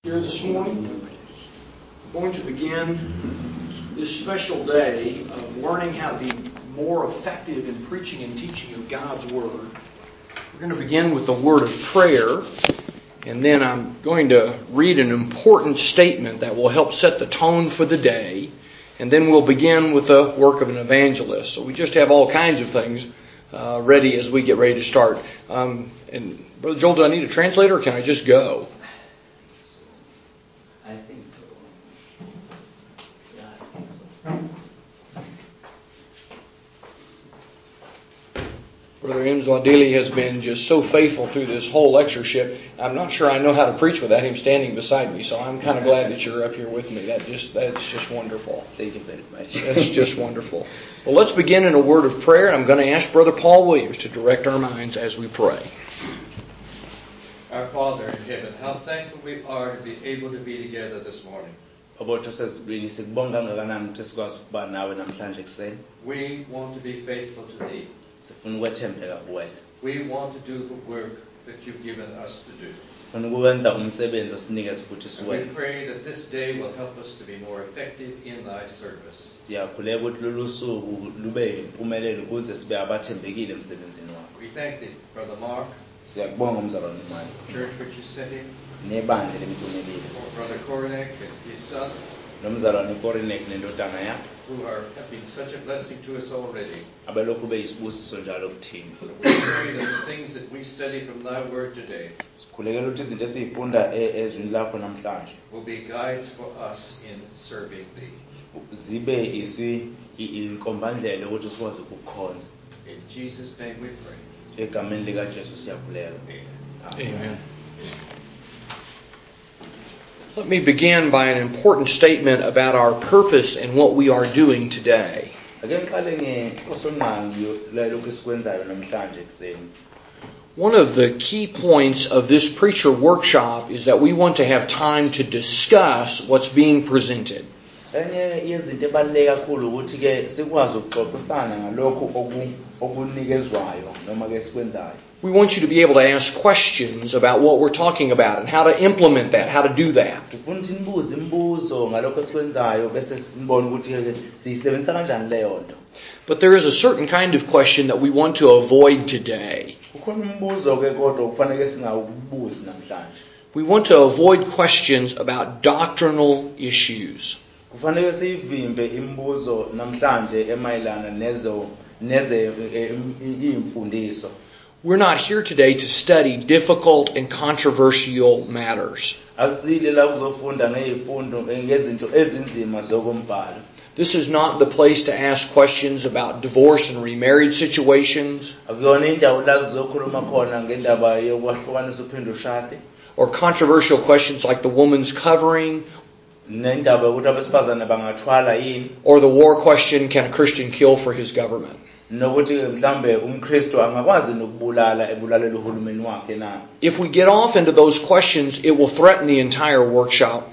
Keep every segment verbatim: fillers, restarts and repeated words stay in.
Here this morning, we're going to begin this special day of learning how to be more effective in preaching and teaching of God's Word. We're going to begin with the word of prayer, and then I'm going to read an important statement that will help set the tone for the day, and then we'll begin with the work of an evangelist. So we just have all kinds of things uh, ready as we get ready to start. Um, and Brother Joel, do I need a translator, or can I just go? I think so. Yeah, I think so. Brother Imzwadili has been just so faithful through this whole lectureship. I'm not sure I know how to preach without him standing beside me, so I'm kind of glad that you're up here with me. That just that's just wonderful. Thank you very much. That's just wonderful. Well, let's begin in a word of prayer, and I'm going to ask Brother Paul Williams to direct our minds as we pray. Our Father in heaven, how thankful we are to be able to be together this morning. We want to be faithful to Thee. We want to do the work that You've given us to do. And we pray that this day will help us to be more effective in Thy service. We thank Thee, Brother Mark, church which you sent him, for Brother Koronek and his son, who are, have been such a blessing to us already. We pray that the things that we study from Thy Word today will be guides for us in serving Thee. In Jesus' name we pray. Amen. Amen. Let me begin by an important statement about our purpose and what we are doing today. One of the key points of this preacher workshop is that we want to have time to discuss what's being presented. We want you to be able to ask questions about what we're talking about and how to implement that, how to do that. But there is a certain kind of question that we want to avoid today. We want to avoid questions about doctrinal issues. We're not here today to study difficult and controversial matters. This is not the place to ask questions about divorce and remarriage situations, or controversial questions like the woman's covering, or the war question, can a Christian kill for his government? If we get off into those questions, it will threaten the entire workshop.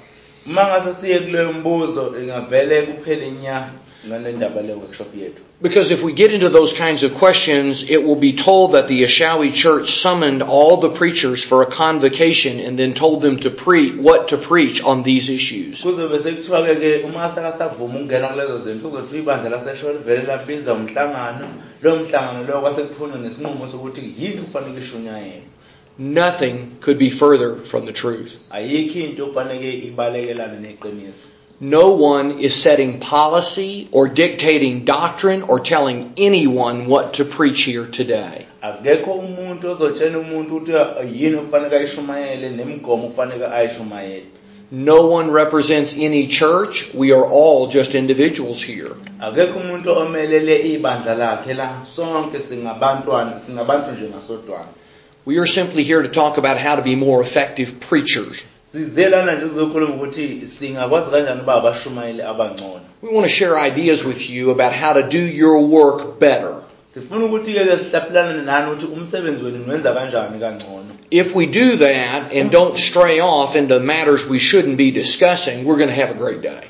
Because if we get into those kinds of questions, it will be told that the Ashawi church summoned all the preachers for a convocation and then told them to preach what to preach on these issues. Nothing could be further from the truth. No one is setting policy or dictating doctrine or telling anyone what to preach here today. No one represents any church. We are all just individuals here. We are simply here to talk about how to be more effective preachers. We want to share ideas with you about how to do your work better. If we do that and don't stray off into matters we shouldn't be discussing, we're going to have a great day.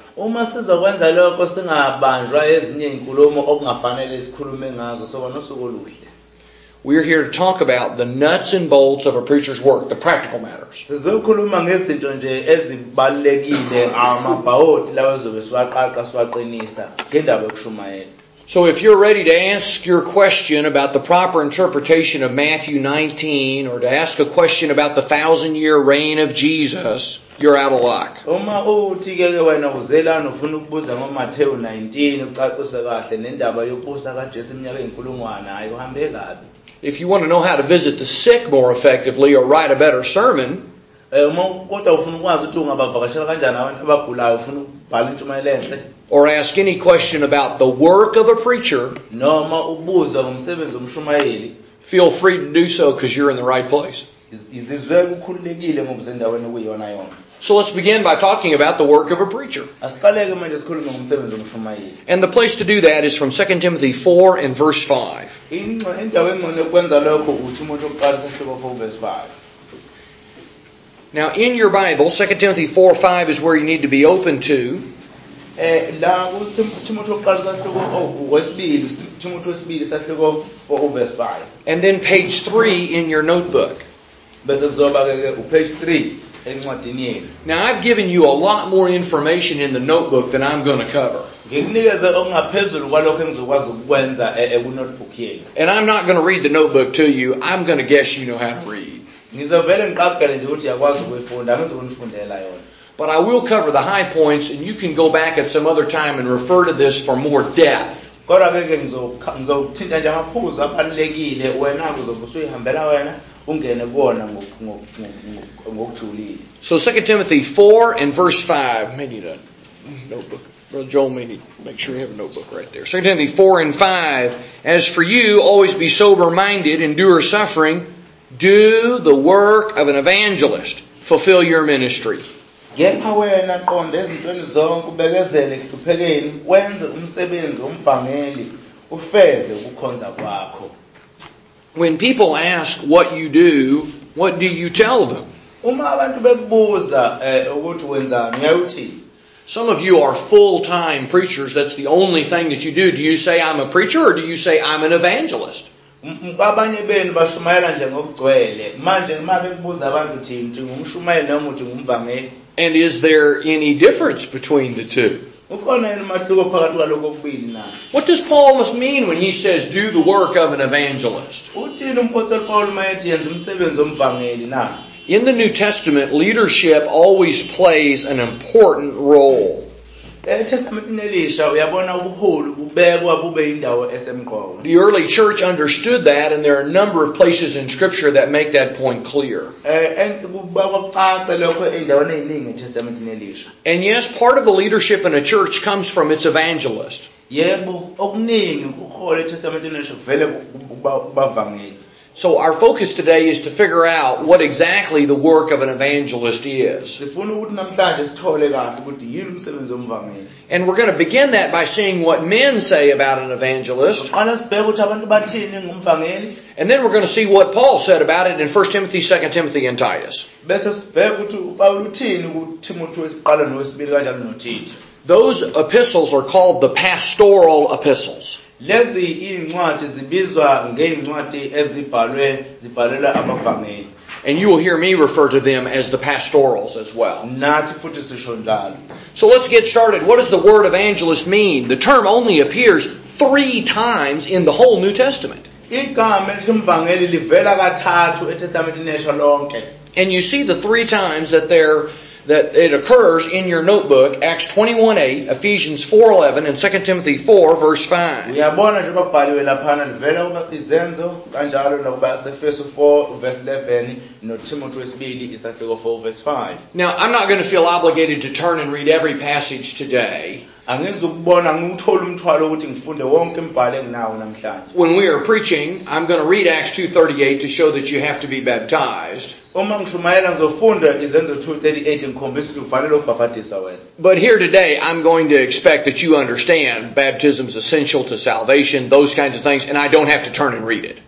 We're here to talk about the nuts and bolts of a preacher's work, the practical matters. Sizokhuluma ngezinto nje ezibalekile amabhawodi lawo ezobe siwaqaqa siwaqinisa ngendaba yokushumayela. So if you're ready to ask your question about the proper interpretation of Matthew nineteen, or to ask a question about the thousand-year reign of Jesus, you're out of luck. Uma uthi ke wena uzelana ufuna ukubuza ngoMathewu nineteen ucacise kahle nendaba yokubusa kaJesu iminyaka eyinkulungwane hayi uhambe kabi. If you want to know how to visit the sick more effectively or write a better sermon, uma kodwa ufuna ukwazi ukuthi ungabavakashela kanjani abantu abagulayo ufuna ukubhala intshumayelo enhle, or ask any question about the work of a preacher, noma ubuza ngomsebenzi womshumayeli, feel free to do so because you're in the right place. izizwe kukhululekile ngoba usendaweni okuyiyona yona. So let's begin by talking about the work of a preacher. Asiqaleke manje sikhulume ngomsebenzi womshumayeli. And the place to do that is from Second Timothy four and verse five. Indawo engcono yokwenza lokho uThimothi wokuqala sehluko four verse five. Now in your Bible, Second Timothy four five is where you need to be open to. Eh la uThimothi wokuqala sehluko wesibili, uThimothi wesibili sehluko four verse five. And then page three in your notebook. Bese kuzoba ke upage three encwadini yenu. Now I've given you a lot more information in the notebook than I'm going to cover. Ngikunikeze okungaphezulu kwalokho engizokwazi ukwenza ku notebook yenu. And I'm not going to read the notebook to you. I'm going to guess you know how to read. Ngizovele ngiqaqele nje ukuthi yakwazi ukuyifunda, angizokunifundela yona. But I will cover the high points, and you can go back at some other time and refer to this for more depth. Kodwa ke ngizothinta nje amaphuzu abalekile wena uzobe usuyihambela wena ungene kuona ngokujulile. So Second Timothy four and verse five. May need a notebook. Brother Joel may need to make sure you have a notebook right there. Second Timothy four and five. As for you, always be sober-minded, endure suffering, do the work of an evangelist, fulfill your ministry. Kepha wena qonda ezintweni zonke ubekezele ekuhluphekeni wenze umsebenzi womvangeli ufeze ukukhonza kwakho. When people ask what you do, what do you tell them? Uma abantu bekubuza ukuthi wenzani ngiyuthi. Some of you are full-time preachers. That's the only thing that you do. Do you say I'm a preacher or do you say I'm an evangelist? Abanye benu bashumayela nje ngokugcwele. Manje uma bekubuza abantu uthi ngumshumayeli noma uthi ngumvangeli. And is there any difference between the two? Ukhona yini umahluko phakathi kwalokho okubili na? What does Paul must mean when he says do the work of an evangelist? Uthini umpostoli Paul mayethi yenza umsebenzi womvangeli na? In the New Testament, leadership always plays an important role. eTestamentini elisha uyabona ubuholi bubekwa bube indawo esemqoka. The early church understood that, and there are a number of places in Scripture that make that point clear. Eh kubacaca lokho endaweni eziningi eTestamentini elisha. And yes, part of the leadership in a church comes from its evangelist. Yebo okuningi ukuhola eTestamentini elisha vele kubavangeli. So our focus today is to figure out what exactly the work of an evangelist is. Sifuna ukuthi namhlanje sithole kahle ukuthi yini umsebenzi womvangeli. And we're going to begin that by seeing what men say about an evangelist. Qala sibheke ukuthi abantu bathini ngumvangeli. And then we're going to see what Paul said about it in First Timothy, Second Timothy, and Titus. Bese sibheke ukuthi uPaul uthini kuThimothi wesiqala nowesibili kanjalo noTito. Those epistles are called the pastoral epistles. Lezi incwadi zibizwa ngeincwadi ezibhalwe zibhalela abavangeli. And you will hear me refer to them as the pastorals as well. Nathi futhi sisho njalo. So let's get started. What does the word evangelist mean? The term only appears three times in the whole New Testament. Igama elithi umvangeli livela kathathu eTestamentini elisha lonke. And you see the three times that there that it occurs in your notebook: Acts twenty-one eight, Ephesians four eleven, and Second Timothy four verse five. Uyabona nje babhaliwe laphana livela kuba izenzo kanjalo nakuba Efeso four verse eleven noThimothi wesibili isahluko four verse five. Now, I'm not going to feel obligated to turn and read every passage today. Angizukubona nguthola umthwalo ukuthi ngifunde wonke imibhalo enginawo namhlanje. When we are preaching, I'm going to read Acts two thirty-eight to show that you have to be baptized. Uma ngishumayela ngizofunda izenzo two thirty-eight ngikhombisa ukuthi ufanele ubhaphathizwa wena. But here today, I'm going to expect that you understand baptism is essential to salvation, those kinds of things, and I don't have to turn and read it.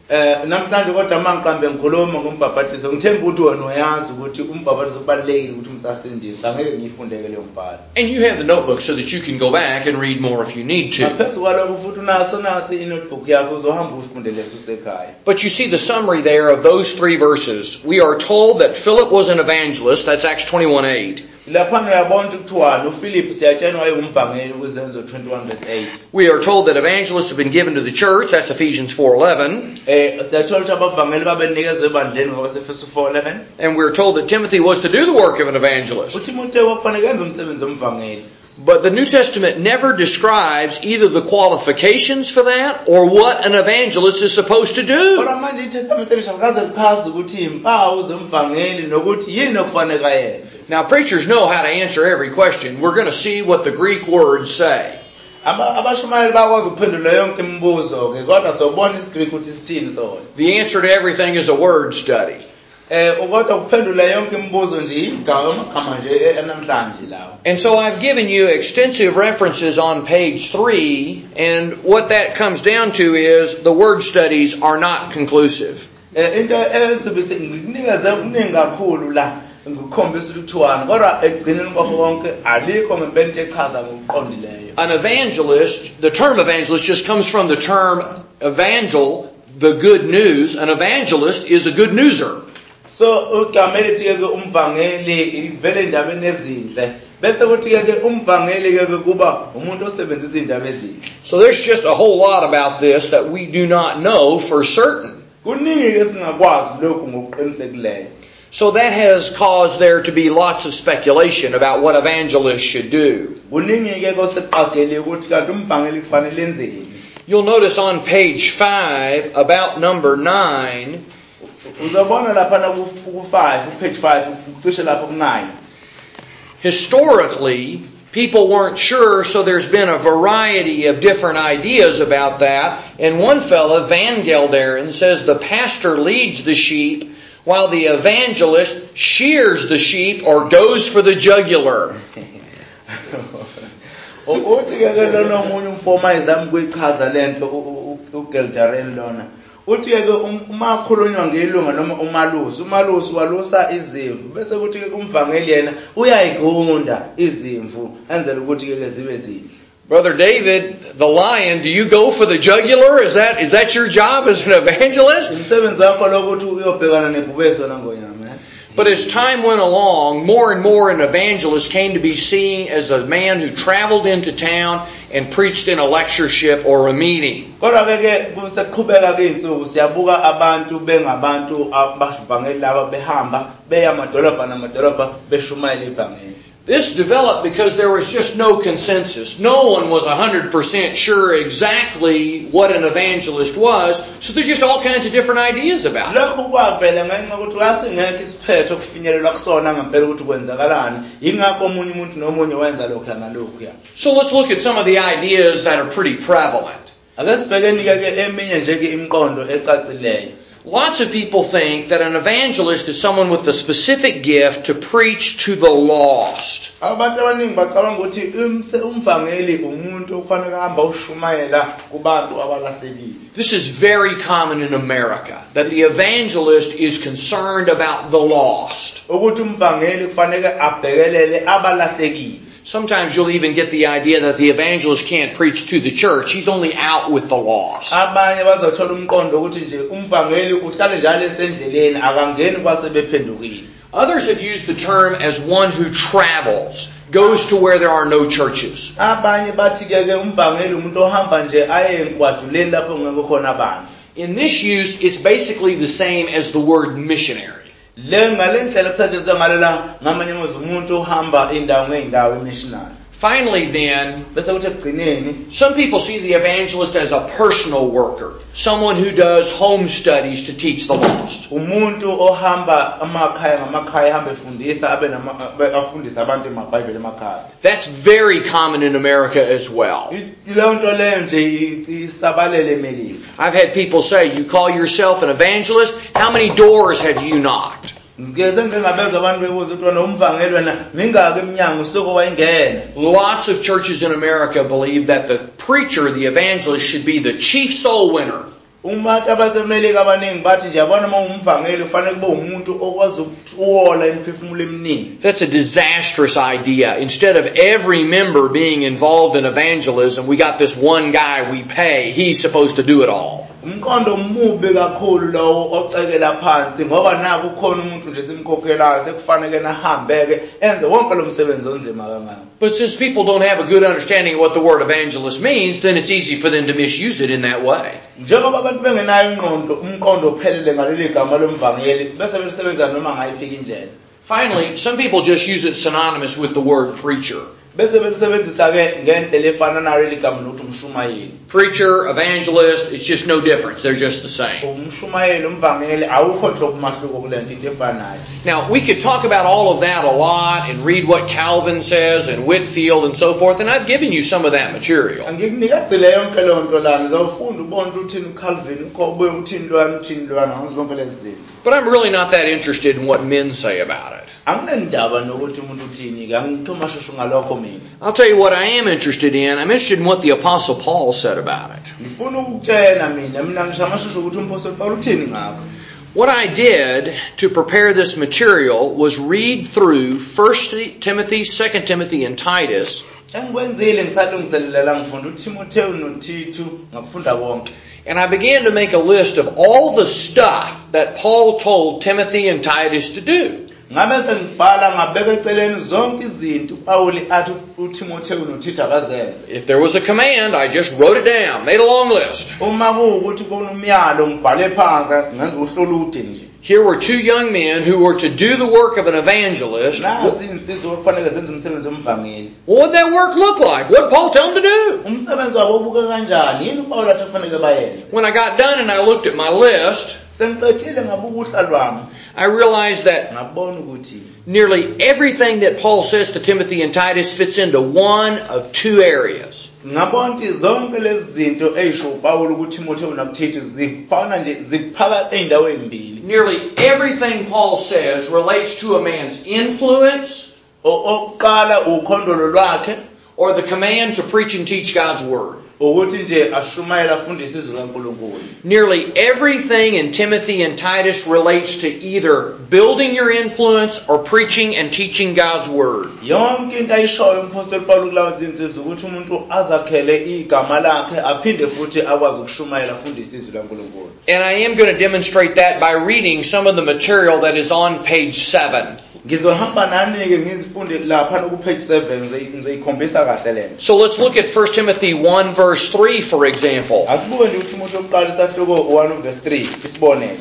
Eh namhlanje kodwa mangiqambe ngikhuluma ngombhabhatiso ngithemba ukuthi wena uyazi ukuthi umbhabhatiso ubalekile ukuthi umsasindise angeke ngiyifundeke leyo mbhalo. And you have the notebook so that you can go back and read more if you need to. Ngaphezu kwalokho futhi unaso nasi i-notebook yakho uzohamba ufunde leso usekhaya. But you see the summary there of those three verses. We are told that Philip was an evangelist. That's Acts twenty-one eight. Laphana uyabona ukuthi uPhilip siyatshelwa wayengumvangeli kwizenzo twenty-one verse eight. We are told that evangelists have been given to the church. That's Ephesians four eleven. Eh siyathola ukuthi abavangeli babenikezwe ebandleni ngokwasefeso four eleven. And we're told that Timothy was to do the work of an evangelist. uTimotheo wakufanele enze umsebenzi womvangeli. But the New Testament never describes either the qualifications for that or what an evangelist is supposed to do. Kodwa manje iTestament elisha akaze lichaze ukuthi impawu zomvangeli nokuthi yini okufanele ayenze. Now preachers know how to answer every question. We're going to see what the Greek words say. Abashumayeli bakwazi ukuphendula yonke imibuzo ke kodwa sobona isiGreek ukuthi sithini sona. The answer to everything is a word study. Eh ukodwa ukuphendula yonke imibuzo nje igama amagama nje enamhlanje lawo. And so I've given you extensive references on page three, and what that comes down to is the word studies are not conclusive. Eh into ezibise ngikunikeza ukuningi kakhulu la ngikukhombisa ukuthiwani kodwa egcineni kwakho konke alikho ngempela into echaza ngokuqondileyo. An evangelist, the term evangelist just comes from the term evangel, the good news. An evangelist is a good newser. So ugama elithi ke umvangeli ivele endabeni ezinhle bese kuthi ke umvangeli ke kuba umuntu osebenzisa indaba ezinhle. So there's just a whole lot about this that we do not know for certain. Kuningi ke singakwazi lokhu ngokuqinisekileyo. So that has caused there to be lots of speculation about what evangelists should do. Kuningi ke koseqagele ukuthi kanti umvangeli kufanele enzeni. You'll notice on page five about number nine. Uzabona lapha na ku five, page five, ucishe lapha ku nine. Historically, people weren't sure, so there's been a variety of different ideas about that. And one fellow, Van Gelderen, says the pastor leads the sheep while the evangelist shears the sheep or goes for the jugular. Uthi ke lona umunye umfoma ezami kuyichaza lento uGelderen lona. Uthi ke uma khulunywa ngelunga noma umalusi, umalusi walusa izimvu bese kuthi ke kumvangeli yena uyayigunda izimvu enzela ukuthi ke zibe zinhle. Brother David, the lion, do you go for the jugular? Is that is that your job as an evangelist? Umsebenzi wakho lokuthi uyobhekana nebhubeso nangonyama. But as time went along, more and more an evangelist came to be seen as a man who traveled into town and preached in a lectureship or a meeting. Kodwa ke kuseqhubeka ke insuku siyabuka abantu bengabantu abavangeli laba behamba beya amadolobha namadolobha beshumayela ivangeli. This developed because there was just no consensus. No one was one hundred percent sure exactly what an evangelist was, so there's just all kinds of different ideas about it. Lokhu kwavela ngenxa ukuthi asingekho isiphetho kufinyelelwa kusona ngempela ukuthi kwenzakalani. Ingakho omunye umuntu nomunye wenza lokho ngalokho ya. So let's look at some of the ideas that are pretty prevalent. Ake sibhekeni ke eminye nje ke imiqondo ecacileyo. Lots of people think that an evangelist is someone with the specific gift to preach to the lost. Abantu abaningi bacabanga ukuthi umvangeli umuntu okufanele ahamba ushumayela kubantu abalahlekile. This is very common in America, that the evangelist is concerned about the lost. Ukuthi umvangeli kufanele abhekelele abalahlekile. Sometimes you'll even get the idea that the evangelist can't preach to the church. He's only out with the lost. Abanye bazothola umqondo ukuthi nje umvangeli uhlale njalo esendleleni akangeni kwasebephendukile. Others have used the term as one who travels, goes to where there are no churches. Abanye bathi ke umvangeli umuntu ohamba nje aye enkwaduleni lapho ngeke khona abantu. In this use, it's basically the same as the word missionary. Finally then, some people see the evangelist as a personal worker, someone who does home studies to teach the lost. That's very common in America as well. I've had people say, you call yourself an evangelist? How many doors have you knocked? Lots of churches in America believe that the preacher, the evangelist, should be the chief soul winner. uma abasemelika abaningi bathi nje yabona uma umvangeli ufanele kube umuntu okwazi ukuthola imiphefumulo eminingi. That's a disastrous idea. Instead of every member being involved in evangelism, we got this one guy we pay. He's supposed to do it all. Umqondo mubi kakhulu lowo ocekela phansi ngoba naku ukhona umuntu nje simkhokhelayo sekufanele nahambeke enze wonke lo msebenzi onzima kangaka. But since people don't have a good understanding of what the word evangelist means, then it's easy for them to misuse it in that way. Njengoba abantu bengenayo ingqondo umqondo ophelele ngaleli gama lomvangeli bese besebenza noma ngayiphi indlela. Finally, some people just use it synonymous with the word preacher. Bese belisebenzisa ke ngendlela efana nalo leli gama lokuthi umshumayeli. Preacher, evangelist, it's just no difference. They're just the same. Umshumayeli umvangeli awukho nhlobo umahluko kulento into efanayo. Now, we could talk about all of that a lot and read what Calvin says and Whitfield and so forth, and I've given you some of that material. Angikunikazile yonke leyo nto lana uzofunda ubone ukuthi uthini uCalvin ukho ubuye uthini lwana uthini lwana ngazo zonke lezi zinto. But I'm really not that interested in what men say about it. Anginendaba nokuthi umuntu uthini ke angithomashushu ngalokho mina. I'll tell you what I am interested in. I'm interested in what the Apostle Paul said about it. Ngifuna ukutshela mina mina ngishamashushu ukuthi umpostoli Paul uthini ngakho. What I did to prepare this material was read through First Timothy, Second Timothy, and Titus. Engikwenzile ngisalungiselela ngifunda uTimotheo noTito ngakufunda konke. And I began to make a list of all the stuff that Paul told Timothy and Titus to do. Ngabe sengibhala ngabeka eceleni zonke izinto uPaul athi uTimotheo noTito abazenze. If there was a command, I just wrote it down, made a long list. Uma kuukuthi kunomyalo ngibhale phansi ngenza uhlolo ulude nje. Here were two young men who were to do the work of an evangelist. Nazi insizwa okufanele zenze umsebenzi womvangeli. What would that work look like? What did Paul tell them to do? Umsebenzi wabo ubuka kanjani? Yini uPaul athi kufanele bayenze? When I got done and I looked at my list, Sengiqedile ngabuka uhla lwami. I realized that Ngabona ukuthi nearly everything that Paul says to Timothy and Titus fits into one of two areas. ngabona ukuthi zonke lezi zinto eyisho uPaul kuTimotheo nakuTito zifana nje ziphakathi eindaweni mbili. Nearly everything Paul says relates to a man's influence Oqala ukhondolo lwakhe or the command to preach and teach God's word. ukuthi nje ashumayela afundise izwi kaNkulunkulu. Nearly everything in Timothy and Titus relates to either building your influence or preaching and teaching God's word. Yonke into ayishoyo umpostoli Paul kulawo zinsizwa ukuthi umuntu azakhele igama lakhe aphinde futhi akwazi ukushumayela afundise izwi kaNkulunkulu. And I am going to demonstrate that by reading some of the material that is on page seven. Ngizohamba nani ke ngizifunde lapha ku page seven ngizayikhombisa kahle lento. So let's look at First Timothy one verse three for example. Asibuke nje uTimotheo oqala isahloko one verse three isibonelo.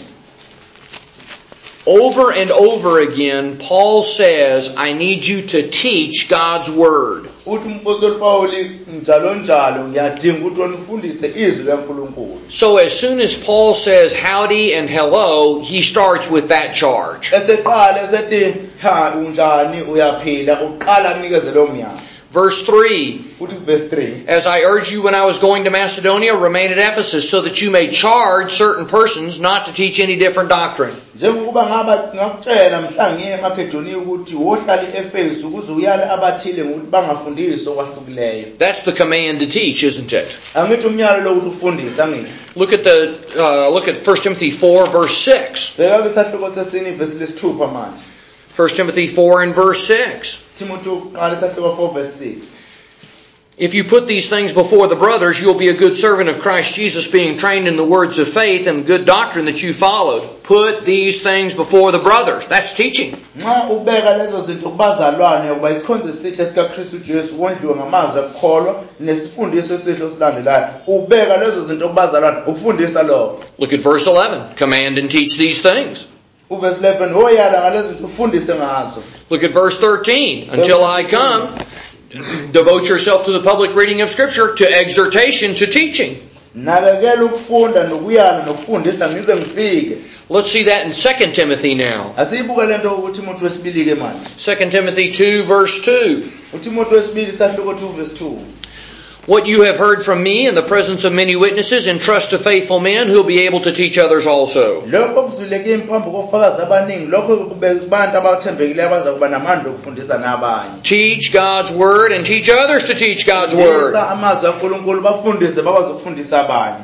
Over and over again, Paul says, I need you to teach God's word. Uthi umpostoli Paul njalo njalo ngiyadinga ukuthi ufundise izwi kaNkulunkulu. So as soon as Paul says howdy and hello, he starts with that charge. Eseqala esethi ha unjani uyaphila uqala anikeze lo myalo. Verse three, Uthi verse three. as I urged you when I was going to Macedonia, remain at Ephesus so that you may charge certain persons not to teach any different doctrine. Njengoba ngaba ngakutshela mhla ngiye eMacedonia ukuthi wohlala eEfesu ukuze uyale abathile ukuthi bangafundisi okwahlukileyo. That's the command to teach, isn't it? Angithi umyalo lo ukuthi ufundise angithi. Look at the uh, look at First Timothy four verse six. Beka besahloko sesine verse lesithupha manje. First Timothy four and verse six. Timotheo qala isahloko four verse six. If you put these things before the brothers, you'll be a good servant of Christ Jesus, being trained in the words of faith and good doctrine that you followed. Put these things before the brothers. That's teaching. Nxa ubeka lezo zinto kubazalwane ukuba isikhonzo esihle sikaKristu Jesu wondliwe ngamazwi akukholwa nesifundiso esihle osilandelayo. Ubeka lezo zinto kubazalwane ukufundisa lokho. Look at verse eleven. Command and teach these things. Uverse eleven oyala ngalezo zinto ufundise ngazo. Look at verse thirteen. Until I come, devote yourself to the public reading of Scripture, to exhortation, to teaching. Nakekela ukufunda nokuyala nokufundisa ngize ngifike. Let's see that in Second Timothy now. Asiyibuke lento uTimotheo wesibili ke manje. Second Timothy two verse two. uTimotheo wesibili sahloko two verse two. What you have heard from me in the presence of many witnesses, entrust to faithful men who will be able to teach others also. Lokho kuzuleke imphambo kofakazi abaningi lokho kubeka kubantu abathembekileyo abazakuba namandla okufundisa nabanye. Teach God's word and teach others to teach God's word. Amazwi kaNkulunkulu bafundise bakwazi ukufundisa abanye.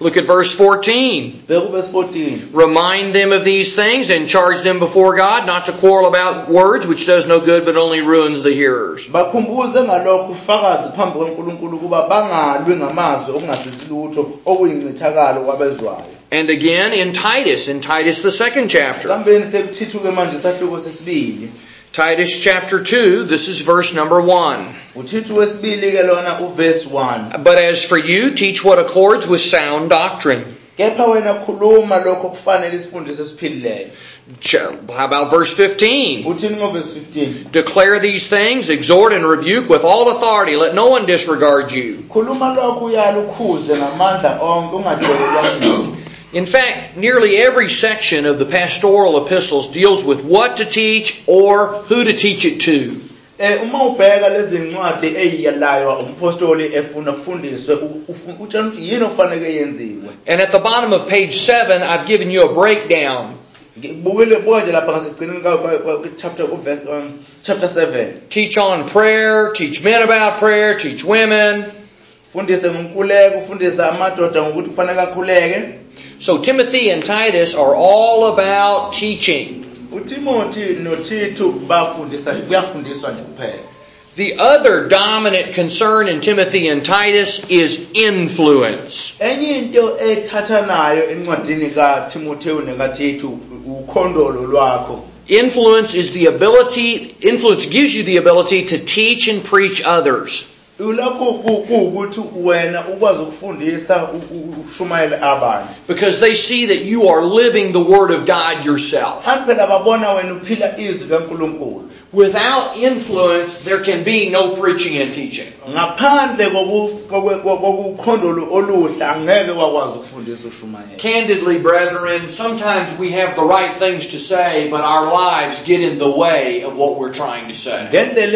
Look at verse fourteen. Bheka uverse fourteen. Remind them of these things and charge them before God not to quarrel about words, which does no good but only ruins the hearers. Bakhumbuze ngalokho ufakazi phambi kaNkulunkulu kuba bangalwi ngamazwi okungasizi lutho okuyincithakalo kwabezwayo. And again in Titus, in Titus the second chapter. Sambeni sekuthithuke manje isahluko sesibili. Titus chapter two, this is verse number one. Uthithu wesibili ke lona uverse one. But as for you, teach what accords with sound doctrine. Kepha wena khuluma lokho kufanele isifundise esiphilileyo. How about verse fifteen? Uthini ngoverse fifteen? Declare these things, exhort and rebuke with all authority. Let no one disregard you. Khuluma lokho uyala ukhuze ngamandla onke ungadelelwa muntu. In fact, nearly every section of the pastoral epistles deals with what to teach or who to teach it to. Eh uma ubheka lezi ncwadi eyiyalayo umpostoli efuna kufundiswe utshela ukuthi yini okufanele yenziwe. And at the bottom of page seven, I've given you a breakdown. Bukele bonje lapha ngasigcineni ka chapter verse chapter seven. Teach on prayer, teach men about prayer, teach women. Fundise ngomkhuleko, ufundisa amadoda ngokuthi kufanele akhuleke. So Timothy and Titus are all about teaching. uTimothy noTito bafundisa kuyafundiswa nje kuphela. The other dominant concern in Timothy and Titus is influence. Enye into ethathanayo encwadini kaTimotheo nekaTito ukhondolo lwakho. Influence is the ability, influence gives you the ability to teach and preach others. Because they see that you are living the Word of God yourself. Without influence, there can be no preaching and teaching. Candidly, brethren, sometimes we have the right things to say, but our lives get in the way of what we're trying to say.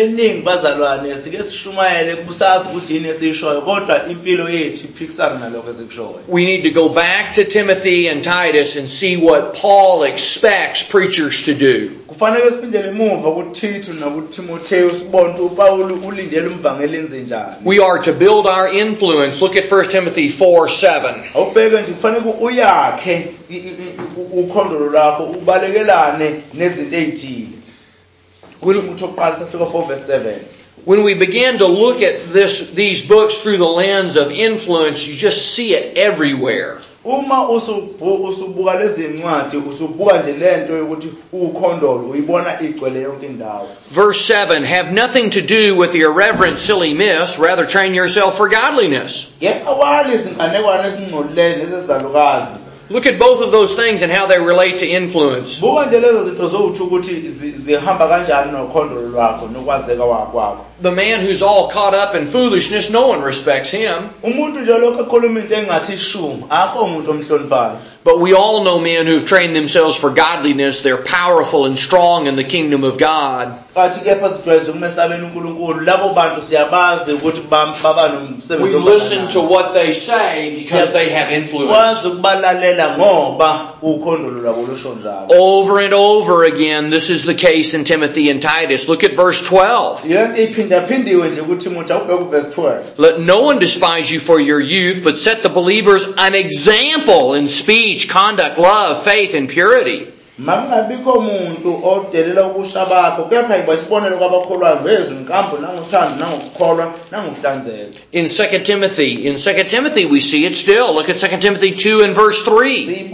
We need to go back to Timothy and Titus and see what Paul expects preachers to do. We are to build our influence. Look at First Timothy four seven. When we begin to look at this, these books through the lens of influence, you just see it everywhere. Uma usubuka lezi ncwadi usubuka nje lento yokuthi ukhondolo uyibona igcwele yonke indawo. Verse seven, have nothing to do with the irreverent silly myths, rather train yourself for godliness. Look at both of those things and how they relate to influence. The man who's all caught up in foolishness, no one respects him. But we all know men who've trained themselves for godliness. They're powerful and strong in the kingdom of God. We listen to what they say because they have influence. Over and over again, this is the case in Timothy and Titus. Look at verse twelve. Let no one despise you for your youth, but set the believers an example in speech, conduct, love, faith, and purity. In Second Timothy, in Second Timothy we see it still. Look at Second Timothy two and verse three.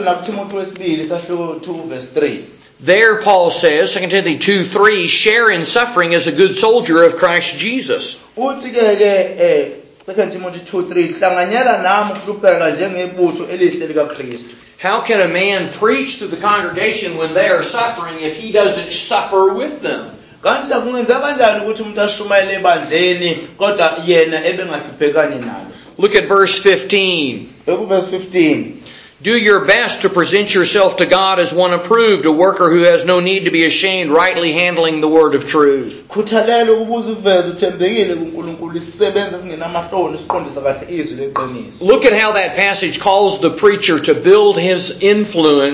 There Paul says, Second Timothy two three, share in suffering as a good soldier of Christ Jesus. Second Timothy two three. How can a man preach to the congregation when they are suffering if he doesn't suffer with them? Look at verse fifteen. Verse fifteen. Do your best to present yourself to God as one approved, a worker who has no need to be ashamed, rightly handling the word of truth. Look at how that passage calls the preacher to build his influence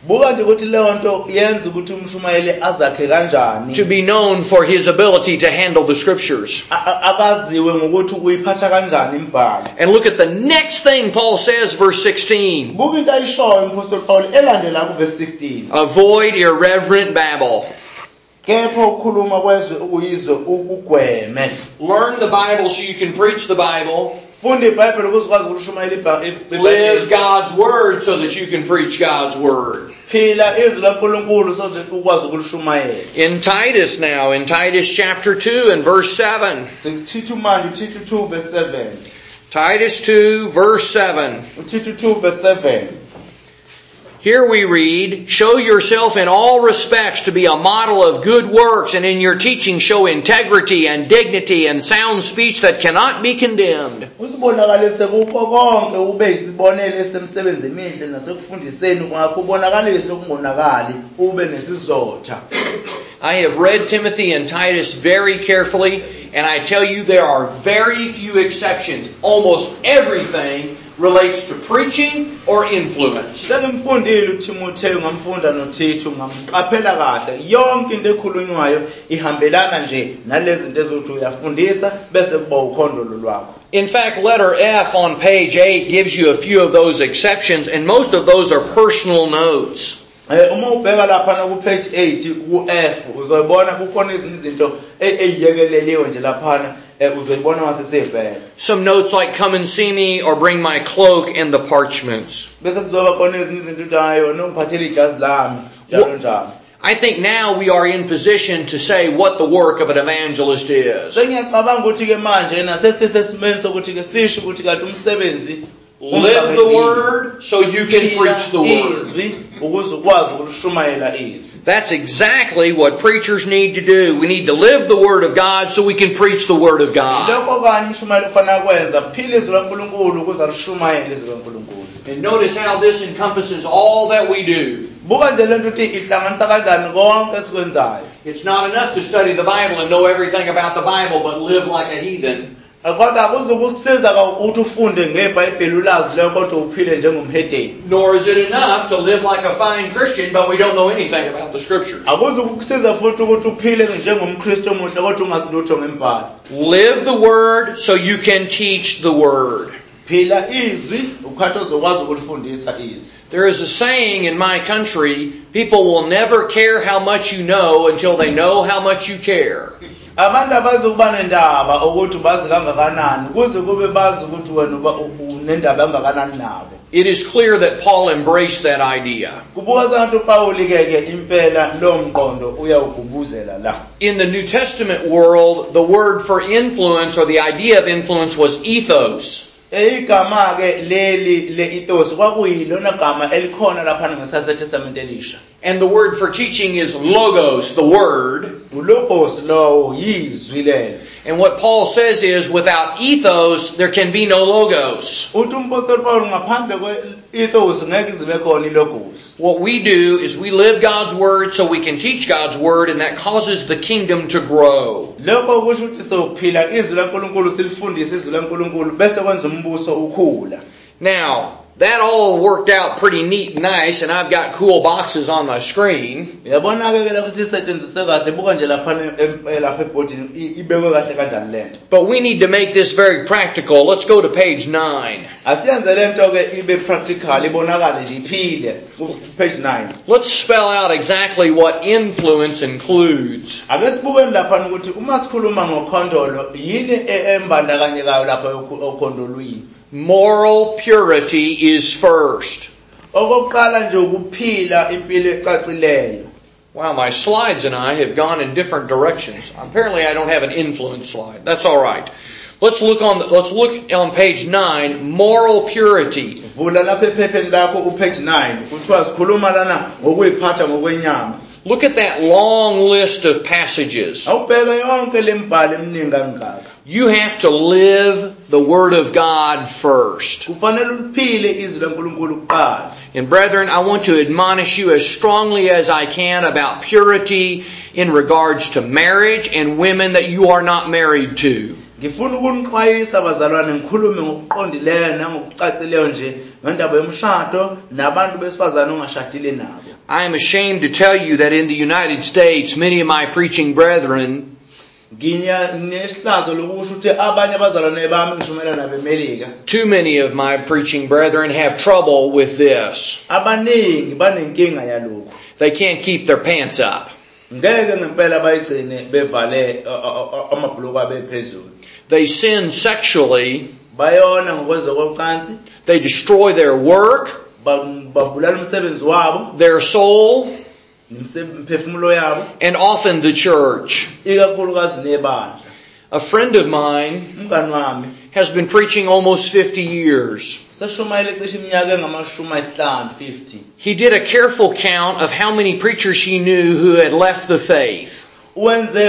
buka nje ukuthi leyo nto yenza ukuthi umshumayeli azakhe kanjani, to be known for his ability to handle the scriptures. A- a- akaziwe ngokuthi uyiphatha kanjani imbhalo. And look at the next thing Paul says, verse sixteen. Buka into ayishoyo umphostoli Paul elandela ku verse sixteen. Avoid irreverent babble. Kepha ukukhuluma kwezwe uyizwe ukugweme. Learn the Bible so you can preach the Bible. Funda iBhayibheli ukuze ukwazi ukushumayela Live iBhayibheli. God's word so that you can preach God's word. Phila izwi laNkulunkulu so that ukwazi ukulishumayela. In Titus now, in Titus chapter two and verse seven. Tito manje Tito two verse seven. Titus two verse seven. Tito two verse seven. Here we read, show yourself in all respects to be a model of good works, and in your teaching show integrity and dignity and sound speech that cannot be condemned. Usibonakalise kukho konke ube isibonelo esemsebenzi emihle nasekufundiseni kwakho ubonakalise ukungonakali ube nesizotha. I have read Timothy and Titus very carefully, and I tell you there are very few exceptions. Almost everything relates to preaching or influence. Sengimfundile uTimotheo ngamfunda noTito ngamqaphela kahle yonke into ekhulunywayo ihambelana nje nalezi zinto ezothi uyafundisa bese kuba ukhondolo lwakho. In fact, letter F on page eight gives you a few of those exceptions, and most of those are personal notes. Uma ubheka lapha na ku page eight ku F uzoyibona kukhona izinto izinto eyiyekeleliwe nje lapha uzoyibona masesevela. Some notes like come and see me or bring my cloak and the parchments. Bese kuzoba khona ezinye izinto uthi hayo nongiphathele ijazi lami njalo njalo. I think now we are in position to say what the work of an evangelist is. Sengiyacabanga ukuthi ke manje nasesisesimeni sokuthi ke sisho ukuthi kanti umsebenzi live the word so you can preach the word. That's exactly what preachers need to do. We need to live the word of God so we can preach the word of God. And notice how this encompasses all that we do. It's not enough to study the Bible and know everything about the Bible, but live like a heathen. Nor is it enough to live like a fine Christian, but we don't know anything about the Scriptures. Live the Word so you can teach the Word. There is a saying in my country, people will never care how much you know until they know how much you care. Abantu abazokuba nendaba ukuthi bazi kangakanani kuze kube bazi ukuthi wena unendaba kangakanani nabo. It is clear that Paul embraced that idea. In the New Testament world, the word for influence or the idea of influence was ethos. And the word for teaching is logos, the word. And what Paul says is, without ethos, there can be no logos. What we do is we live God's word so we can teach God's word, and that causes the kingdom to grow. Now, that all worked out pretty neat and nice, and I've got cool boxes on my screen. But we need to make this very practical. Let's go to page nine. Let's spell out exactly what influence includes. Moral purity is first. Wow, my slides and I have gone in different directions. Apparently I don't have an influence slide. That's all right. Let's look on the, let's look on page nine, moral purity. Look at that long list of passages. You have to live the Word of God first. And brethren, I want to admonish you as strongly as I can about purity in regards to marriage and women that you are not married to. Ngifuna ukunixwayisa abazalwane ngikhulume ngokuqondileyo nangokucacileyo nje ngendaba yomshado nabantu besifazane ongashadile nabo. I am ashamed to tell you that in the United States, many of my preaching brethren nginesihlazo lokusho ukuthi abanye abazalwane bami ngishumayela nabemelika Too many of my preaching brethren have trouble with this. abaningi banenkinga yalokho. They can't keep their pants up. Ngeke ngempela bayigcine bevale amabhuluku abephezulu. They sin sexually. Bayona ngokwezocansi. They destroy their work, babulala umsebenzi wabo, their soul, imphefumulo yabo, and often the church. ikakhulukazi nebandla. A friend of mine umngani wami has been preaching almost fifty years. seshumayele cishe iminyaka engamashumi ayisihlanu fifty. He did a careful count of how many preachers he knew who had left the faith. Wenze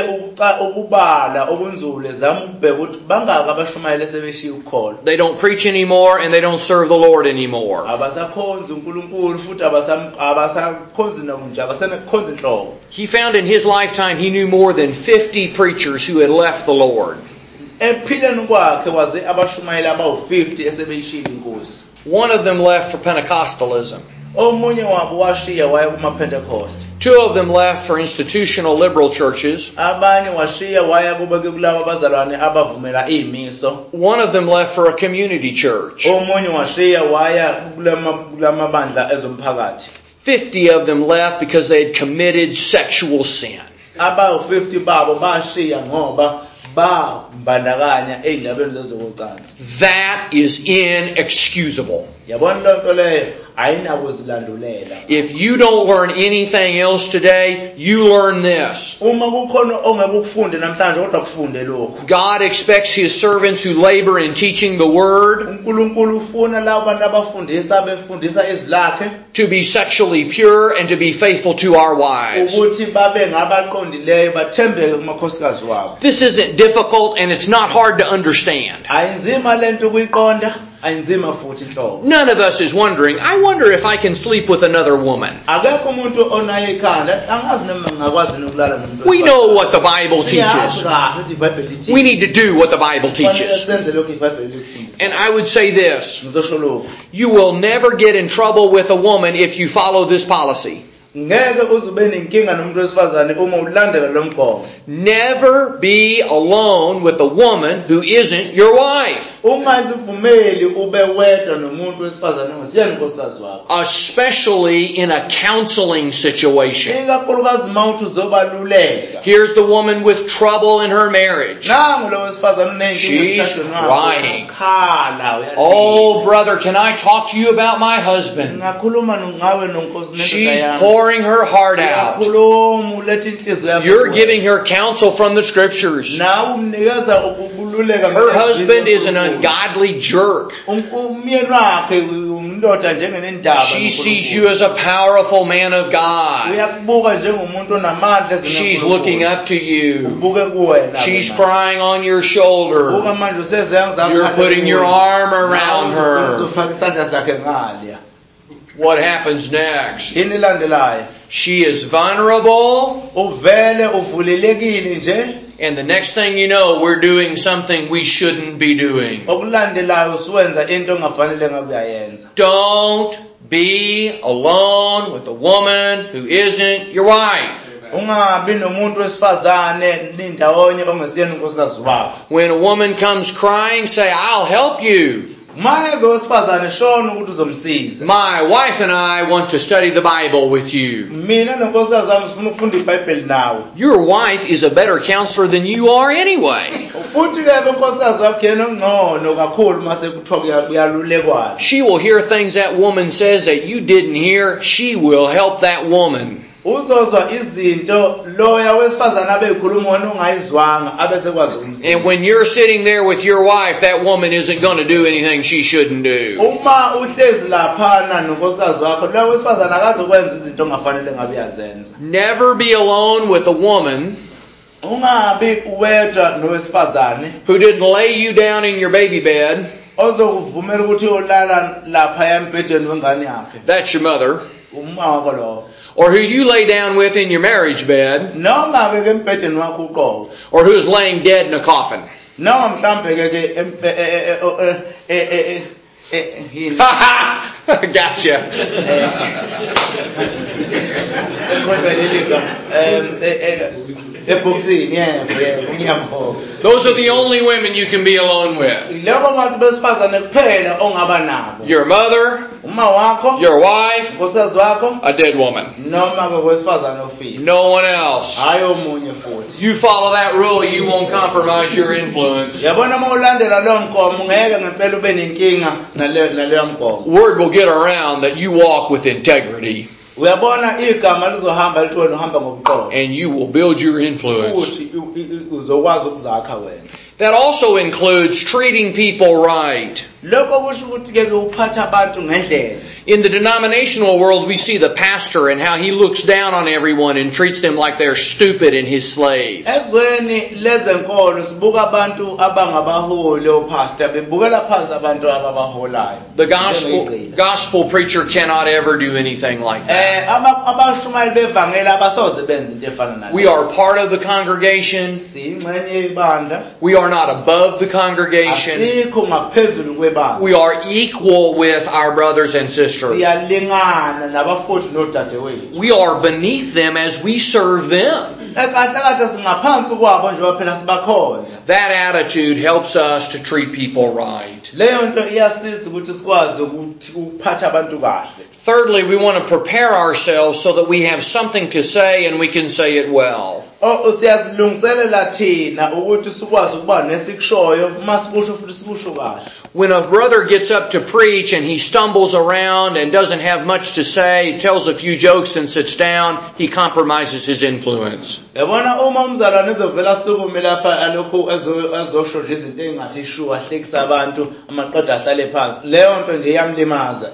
ukubala okunzulu zama ukubheka ukuthi bangaka abashumayele sebeshiya ukukholwa. They don't preach anymore and they don't serve the Lord anymore. Abasakhonza uNkulunkulu futhi abasakhonza nakunje abasenakhonza inhloko. He found in his lifetime he knew more than fifty preachers who had left the Lord. Ephileni kwakhe waze abashumayeli abawu fifty esebeyishila inkosi. One of them left for Pentecostalism. Omunye wabo washiya waya kuma Pentecost. Two of them left for institutional liberal churches. Abanye washiya waya kuba kulabo abazalwane abavumela imiso. One of them left for a community church. Omunye washiya waya kulama bandla ezomphakathi. Fifty of them left because they had committed sexual sin. Abawu fifty babo bashiya ngoba bambandakanya ezindabeni zezocansi. That is inexcusable. Yabona lonto leyo ayinakuzilandulela. If you don't learn anything else today, you learn this. Uma kukhona ongekufunde namhlanje kodwa kufunde lokho. God expects His servants who labor in teaching the Word uNkulunkulu ufuna labo bantu abafundisa befundisa izilakhe to be sexually pure and to be faithful to our wives. ukuthi babe ngabaqondileyo bathembeke kumakhosikazi wabo. This isn't difficult and it's not hard to understand. Ayinzima lento kuyiqonda, ayinzima futhi inhloko. None of us is wondering, I wonder if I can sleep with another woman. Akekho umuntu onayo ikhanda angazi noma ngakwazi nokulala nomuntu. We know what the Bible teaches. We need to do what the Bible teaches. And I would say this, you will never get in trouble with a woman if you follow this policy. Ngeke uzube nenkinga nomuntu wesifazane uma ulandela lo mgomo. Never be alone with a woman who isn't your wife. Ungazivumeli ube wedwa nomuntu wesifazane ongasiyena unkosikazi wakho. Especially in a counseling situation. Ikakhulukazi mawuthi uzobaluleka. Here's the woman with trouble in her marriage. Nangu lo wesifazane unenkinga She's crying. Ukhala. Oh brother, can I talk to you about my husband? Ngakhuluma ngawe nonkosi. She's pouring her heart out. You're giving her counsel from the scriptures. Her husband is an ungodly jerk. She sees you as a powerful man of God. She's looking up to you. She's crying on your shoulder. You're putting your arm around her. What happens next? She is vulnerable. And the next thing you know, we're doing something we shouldn't be doing. Don't be alone with a woman who isn't your wife. When a woman comes crying, say, I'll help you. My wife and I want to study the Bible with you. Your wife is a better counselor than you are anyway. She will hear things that woman says that you didn't hear. She will help that woman. And when you're sitting there with your wife, that woman isn't going to do anything she shouldn't do. Never be alone with a woman who didn't lay you down in your baby bed. That's your mother. Or who you lay down with in your marriage bed. Or who's laying dead in a coffin. Eh, yini? Gotcha. Ebhokisini yebo yebo ngiyabonga. Those are the only women you can be alone with. Labo bantu besifazane kuphela ongaba nabo. Your mother, Uma wakho, your wife, unkosikazi wakho, a dead woman. noma ke wesifazane ofile. No one else. Hayi omunye futhi. You follow that rule, you won't compromise your influence. Yabona uma ulandela lo mgomo ngeke ngempela ube nenkinga nale naleyo mgomo. Word will get around that you walk with integrity. Uyabona igama lizohamba lithi wena uhamba ngobuqotho. And you will build your influence. Futhi uzokwazi ukuzakha wena. That also includes treating people right. Lokho kusho ukuthi ke uphatha abantu ngendlela. In the denominational world, we see the pastor and how he looks down on everyone and treats them like they're stupid and his slaves. Ezweni lezenkolo sibuka abantu abangabaholi opastor bebukela phansi abantu ababaholayo. The gospel gospel preacher cannot ever do anything like that. Eh abashumayeli bevangeli abasoze benze into efana naleyo. We are part of the congregation. Siyingxenye yebandla. We are not above the congregation. Asikho ngaphezulu kwebandla. We are equal with our brothers and sisters. Siyalingana nabafowethu nodadewethu. We are beneath them as we serve them. Ekahle kade singaphansi kwabo njengoba phela sibakhona. That attitude helps us to treat people right. Leyo nto iyasiza ukuthi sikwazi ukuthi uphatha abantu kahle. Thirdly, we want to prepare ourselves so that we have something to say and we can say it well. Oh siyazilungiselela thina ukuthi sikwazi ukuba nesikushoyo masikusho futhi sikusho kahle. When a brother gets up to preach and he stumbles around and doesn't have much to say, tells a few jokes and sits down, he compromises his influence. Yabona uma umzalwane ezovela sukume lapha alokhu ezosho nje izinto engathi shuwa hlekisa abantu amaqeda ahlale phansi. Leyo nto nje iyamlimaza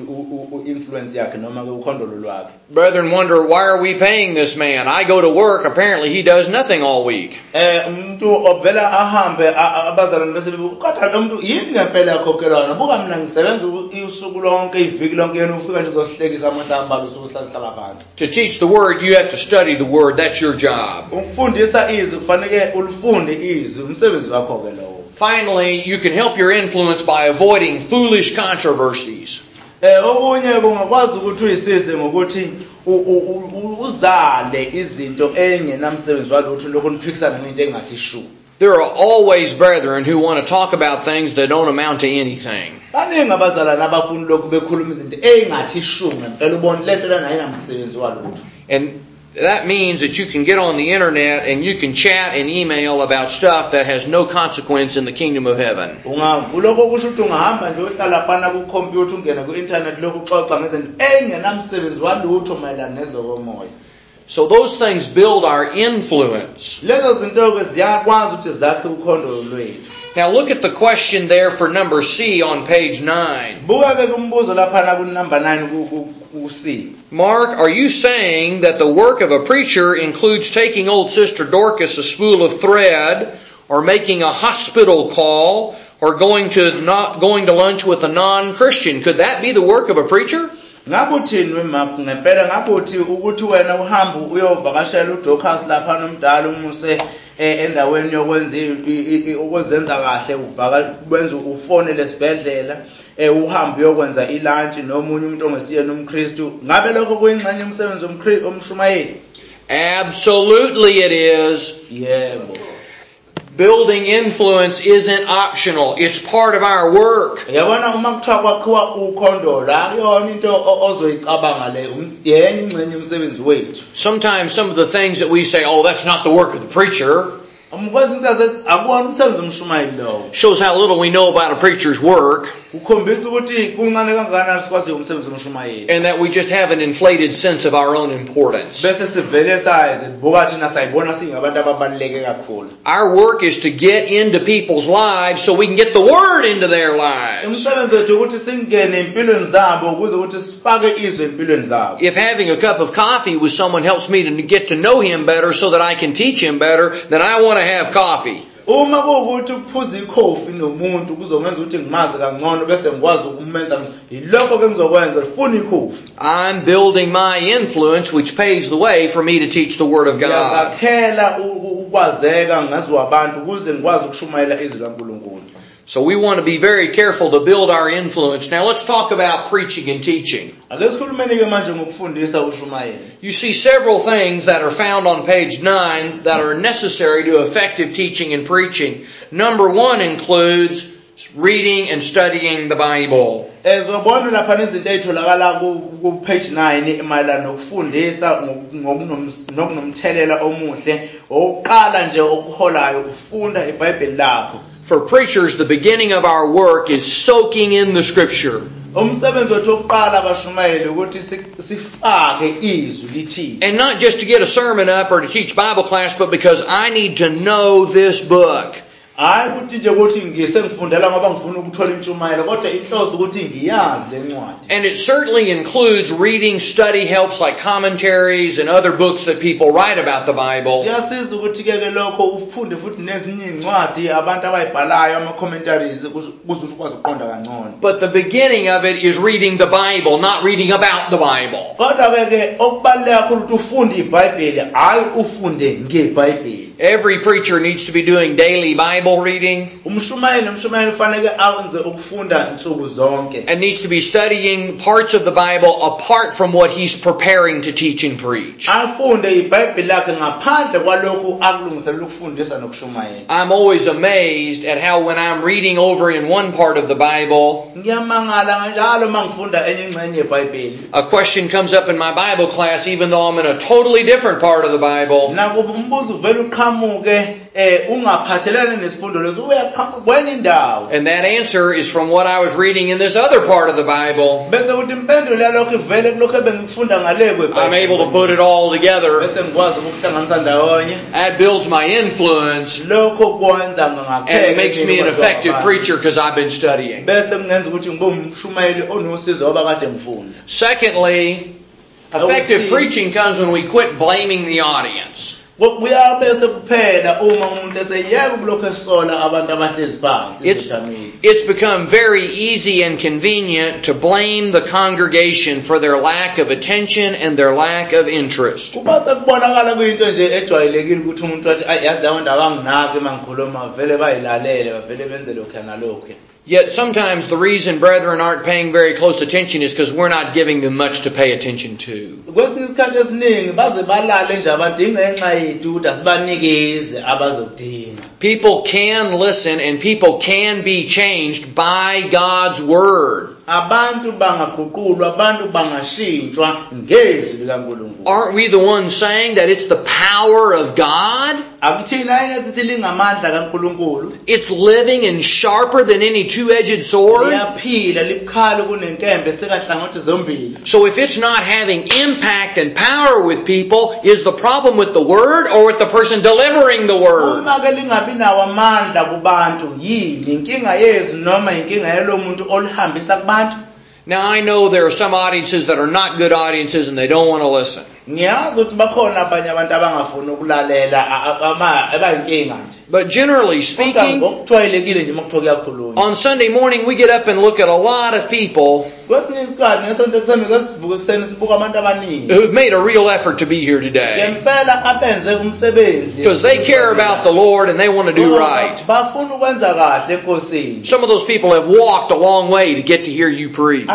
influence yakhe noma ke ukhondolo lwakhe. Brethren wonder, why are we paying this man? I go to work, apparently he does nothing all week. Eh umuntu obvela ahambe abazalwane bese kodwa lo muntu yini ngempela yakhokhelwana buka mina ngisebenza usuku lonke iviki lonke yena ufika nje uzohlekisa amahla ambalo usuku sihlala phansi. To teach the word, you have to study the word. That's your job. Ukufundisa izwi kufanele ulifunde izwi umsebenzi wakho ke lowo. Finally, you can help your influence by avoiding foolish controversies. Eh okunye kungakwazi ukuthi uyisize ngokuthi uzale izinto engenamsebenzi walutho lokho niphikisana ngento engathi shu. There are always brethren who want to talk about things that don't amount to anything. Baningi abazalwane abafuna lokhu bekhuluma izinto engathi shu ngempela ubone lento lana ayinamsebenzi walutho. And that means that you can get on the internet and you can chat and email about stuff that has no consequence in the kingdom of heaven. Ungavuloko kusho ukuthi ungahamba nje uhlala phana ku computer ungena ku internet lokhu uxoxa ngezinto engenamsebenzi walutho mayelana nezokomoya. So those things build our influence. Lezo zinto ke ziyakwazi ukuthi zakhe ukhondolo lwethu. Now look at the question there for number C on page nine. Buka ke kumbuzo lapha ku number nine ku C. Mark, are you saying that the work of a preacher includes taking old Sister Dorcas a spool of thread, or making a hospital call, or going to not going to lunch with a non-Christian? Could that be the work of a preacher? Ngabuthini wemap ngempela ngabuthi ukuthi wena uhamba uyovakashela uDorcas lapha nomdala umuse endaweni yokwenza ukwenza kahle uvaka wenza ufone lesibhedlela uhamba uyokwenza ilunch nomunye umuntu ongesiye nomKristu ngabe lokho kuyingxenye umsebenzi omshumayeli? Absolutely it is. Yebo. Building influence isn't optional. It's part of our work. Yabona uma kuthiwa kwakhiwa ukhondolo akuyona into ozoyicabanga le yenye ingxenye umsebenzi wethu. Sometimes some of the things that we say, oh, that's not the work of the preacher, shows how little we know about a preacher's work, and that we just have an inflated sense of our own importance. Our work is to get into people's lives so we can get the word into their lives. If having a cup of coffee with someone helps me to get to know him better so that I can teach him better, then I want to have coffee. Uma kuwukuthi ukuphuza ikhofi nomuntu kuzongenza ukuthi ngimazi kangcono bese ngikwazi ukumenza yilokho ke ngizokwenza ufuna ikhofi. I'm building my influence which paves the way for me to teach the word of God. Yazakhela ukwazeka ngaziwa abantu ukuze ngikwazi ukushumayela izwi laNkulunkulu. So we want to be very careful to build our influence. Now let's talk about preaching and teaching. Ake sikhulumeni ke manje ngokufundisa ukushumayela. You see several things that are found on page nine that are necessary to effective teaching and preaching. Number one includes reading and studying the Bible. Ezobona lapha izinto ezitholakala ku page nine emayelana nokufundisa ngokunomthelela omuhle oqala nje okuholayo ukufunda iBhayibheli lakho. For preachers, the beginning of our work is soaking in the Scripture. Umsebenzi wethu oqala abashumayeli ukuthi sifake izwi lithini. And not just to get a sermon up or to teach Bible class, but because I need to know this book. Hayi ukuthi nje ukuthi ngisengifundela ngoba ngifuna ukuthola intshumayelo kodwa inhloso ukuthi ngiyazi lencwadi. And it certainly includes reading study helps like commentaries and other books that people write about the Bible. Kuyasiza ukuthi ke lokho ufunde futhi nezinye incwadi abantu abayibhalayo ama commentaries ukuze ukwazi uqonda kangcono. But the beginning of it is reading the Bible, not reading about the Bible. Kodwa ke okubaleka kakhulu ukuthi ufunde iBhayibheli hayi ufunde ngeBhayibheli. Every preacher needs to be doing daily Bible reading. Umshumayeli umshumayeli ufanele awenze ukufunda insuku zonke. And needs to be studying parts of the Bible apart from what he's preparing to teach and preach. Afunde iBhayibheli lakhe ngaphandle kwalokho akulungiselela ukufundisa nokushumayela. I'm always amazed at how when I'm reading over in one part of the Bible, ngiyamangala njalo mangifunda enye ingxenye yeBhayibheli. A question comes up in my Bible class even though I'm in a totally different part of the Bible. Nakuba umbuzo uvela uqhamuke eh ungaphathelene nesifundo leso uyaqhamuka kwenye indawo. And that answer is from what I was reading in this other part of the Bible. Bese kuthi impendulo yalokho ivele kulokho ebengifunda ngale kweBhayibheli. I'm able to put it all together. Bese ngikwazi ukuhlanganisa ndawonye. That builds my influence. Lokho kwenza ngaphela. And it makes me an effective preacher because I've been studying. Bese kungenza ukuthi ngibe umshumayeli onosizo ngoba kade ngifunda. Secondly, effective preaching comes when we quit blaming the audience. It's, it's become very easy and convenient to blame the congregation for their lack of attention and their lack of interest. Yet sometimes the reason brethren aren't paying very close attention is because we're not giving them much to pay attention to. People can listen and people can be changed by God's Word. Aren't we the ones saying that it's the power of God? It's living and sharper than any two-edged sword. So if it's not having impact and power with people, is the problem with the Word or with the person delivering the Word? Now I know there are some audiences that are not good audiences and they don't want to listen. But generally speaking, on Sunday morning we get up and look at a lot of people who've made a real effort to be here today. Because they care about the Lord and they want to do right. Some of those people have walked a long way to get to hear you preach.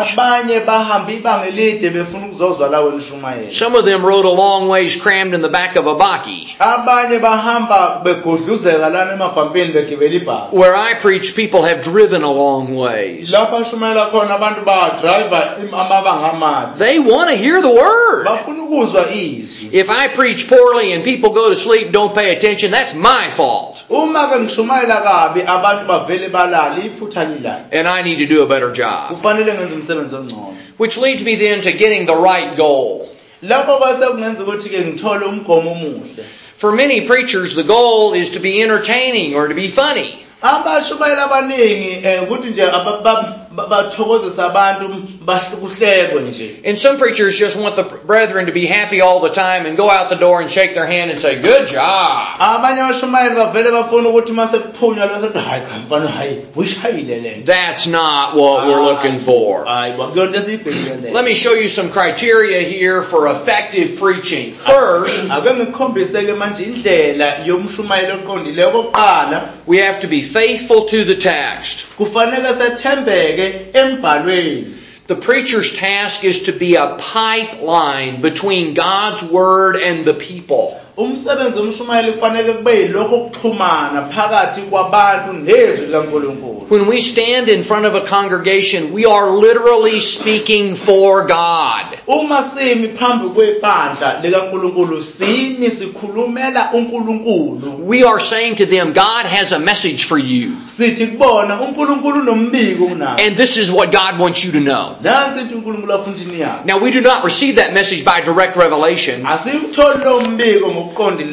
Some of them rode a long ways crammed in the back of a bakkie. Where I preach, people have driven a long ways. They want to hear the Word. If I preach poorly and people go to sleep, don't pay attention, that's my fault. And I need to do a better job. Which leads me then to getting the right goal. For many preachers, the goal is to be entertaining or to be funny. bahlukuhlekwe nje. And some preachers just want the brethren to be happy all the time and go out the door and shake their hand and say, "Good job." Abanye abashumayeli bavele bafuna ukuthi mase kuphunywa lo sethi hayi cha mfana hayi uyishayile le. That's not what we're looking for. Hayi bakuyona esiyibhekile. Let me show you some criteria here for effective preaching. First, ake ngikhombise ke manje indlela yomshumayeli oqondileyo. Okokuqala, we have to be faithful to the text. kufanele sethembeke embhalweni. The preacher's task is to be a pipeline between God's Word and the people. Umsebenzi womshumayeli kufanele kube yilokho okuxhumana phakathi kwabantu nezwi likaNkulunkulu. When we stand in front of a congregation, we are literally speaking for God. Uma simi phambi kwebandla likaNkulunkulu simi sikhulumela uNkulunkulu. We are saying to them, God has a message for you. Sithi kubona uNkulunkulu nombiko kunawe. And this is what God wants you to know. Nansi into uNkulunkulu afuna ukuthi niyazi. Now, we do not receive that message by direct revelation. Asiwutholi lo mbiko ngokuqondileyo.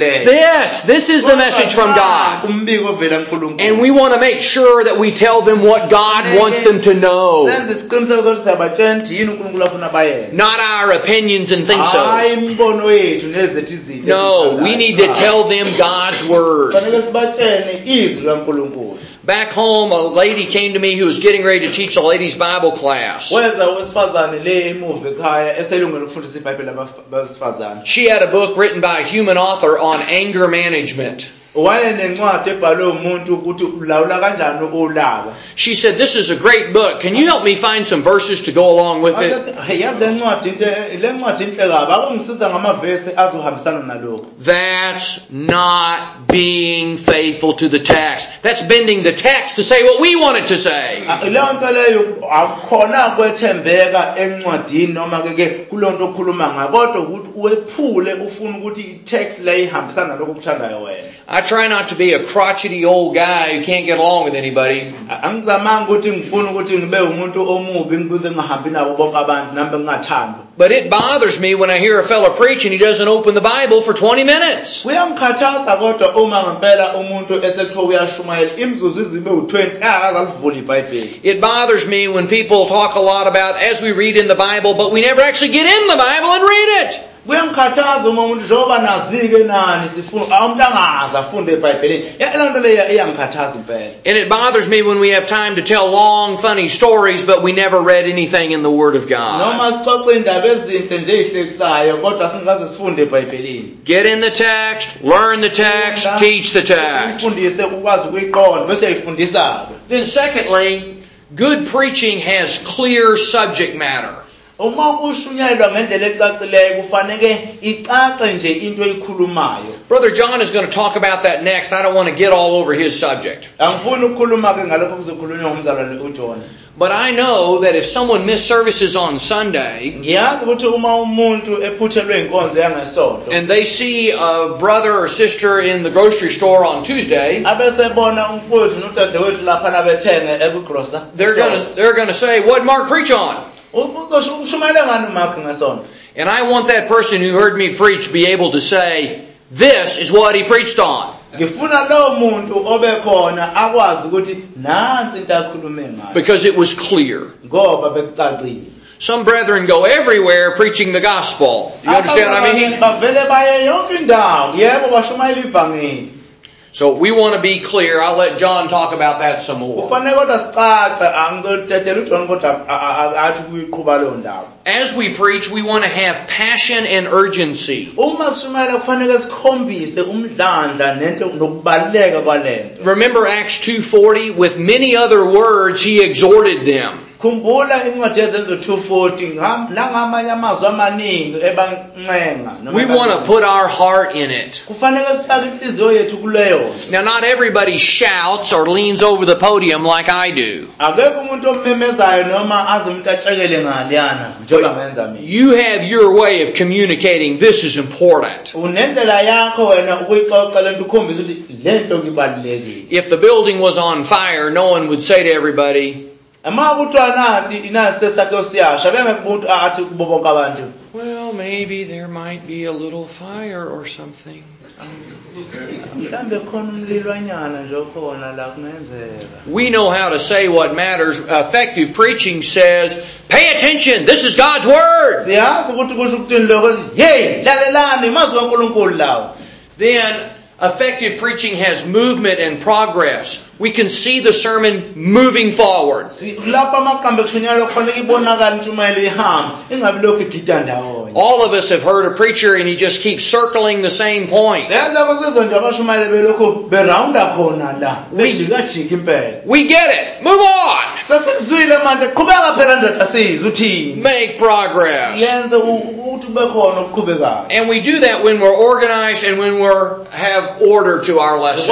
This, this is the message from God. Umbiko ovela kuNkulunkulu. And we want to make sure that we tell them what God wants them to know. Senze isiqiniseko sokuthi siyabatshela ukuthi yini uNkulunkulu afuna bayenze. Not our opinions and think so. Hayi imibono yethu nezethu izinto. No, we need to tell them God's Word. Kufanele sibatshele izwi likaNkulunkulu. Back home, a lady came to me who was getting ready to teach a ladies' Bible class. Weza owesifazane le emuva ekhaya eselungela ukufundisa iBhayibheli abasifazane. She had a book written by a human author on anger management. Wayenencwadi ebhalwe umuntu ukuthi ulawula kanjani ulaka. She said, "This is a great book. Can you help me find some verses to go along with it?" Yazi le ncwadi into le ncwadi inhle kabi. Akungisiza ngamavesi azohambisana nalokho. That's not being faithful to the text. That's bending the text to say what we want it to say. Leyo nto leyo akukhona kwethembeka encwadini noma ke kulonto okhuluma ngayo kodwa ukuthi uwephule ufuna ukuthi i-text le ihambisana nalokho okuthandayo wena. I try not to be a crotchety old guy who can't get along with anybody. Angizamanga ukuthi ngifuna ukuthi ngibe umuntu omubi ngibuze ngihambi nabo bonke abantu nambe ngingathandwa. But it bothers me when I hear a fellow preach and he doesn't open the Bible for twenty minutes. Kuyangikhathaza kodwa uma ngempela umuntu esethiwa uyashumayela imzuzu izibe u-twenty akazalivula iBhayibheli. It bothers me when people talk a lot about as we read in the Bible, but we never actually get in the Bible and read it. Kuyangikhathaza uma umuntu njengoba nazike nani sifuna umuntu angazi afunde eBhayibhelini. Leyo nto leyo iyangikhathaza impela. And it bothers me when we have time to tell long, funny stories, but we never read anything in the Word of God. Noma sixoxe indaba ezinhle nje ezihlekisayo kodwa singakaze sifunde eBhayibhelini. Get in the text, learn the text, teach the text. Ufundise ukwazi ukuyiqonda bese uyifundisa. Then secondly, good preaching has clear subject matter. Uma ushunyayelwa ngendlela ecacileyo kufanele icace nje into oyikhulumayo. Brother John is going to talk about that next. I don't want to get all over his subject. Angifuni ukukhuluma ke ngalokho kuzokhulunywa ngumzalwane uJohn. But I know that if someone missed services on Sunday, ngiyazi ukuthi uma umuntu ephuthelwe inkonzo yangesonto and they see a brother or sister in the grocery store on Tuesday, abesebona umfowethu nodadewethu lapha nabethenga ekugrocer, they're going to they're going to say, "What did Mark preach on?" Ushumayele ngani uMark ngesonto? And I want that person who heard me preach be able to say, "This is what he preached on." Ngifuna lo muntu obekhona akwazi ukuthi nansi into akhulume ngayo. Because it was clear. Ngoba bekucacile. Some brethren go everywhere preaching the gospel. You understand what I mean? Bavele baye yonke indawo. Yebo bashumayela ivangeli. So we want to be clear. I'll let John talk about that some more. Kufanele kodwa sicace angizolitethela uJohn kodwa athi kuyiqhuba lo ndawo. As we preach, we want to have passion and urgency. Uma sishumayela kufanele sikhombise umdlandla nento nokubaleka kwalento. Remember Acts two forty? With many other words he exhorted them. Khumbula incwadi yezenzo two forty nangamanye amazwi amaningi ebancenga. We want to put our heart in it. Kufanele sifake inhliziyo yethu kuleyo. Now not everybody shouts or leans over the podium like I do. Akekho umuntu omemezayo noma aze umuntu atshekele ngaliyana njengoba ngenza mina. You have your way of communicating this is important. Unendlela yakho wena ukuyixoxa lento ukhombisa ukuthi lento ngibalulekile. If the building was on fire, no one would say to everybody, Ama kuthiwa nathi inasesakho siyasha bengeke umuntu athi kubo bonke abantu. "Well, maybe there might be a little fire or something. Mhlambe khona umlilwanyana nje okhona la kungenzeka. We know how to say what matters. Effective preaching says, pay attention, this is God's Word. Siyazi ukuthi kusho ukuthini lokho, hey, lalelani mazwi kaNkulunkulu lawo. Then, effective preaching has movement and progress. We can see the sermon moving forward. All of us have heard a preacher and he just keeps circling the same point. We, we get it. Move on. Make progress. And we do that when we're organized and when we have order to our lesson.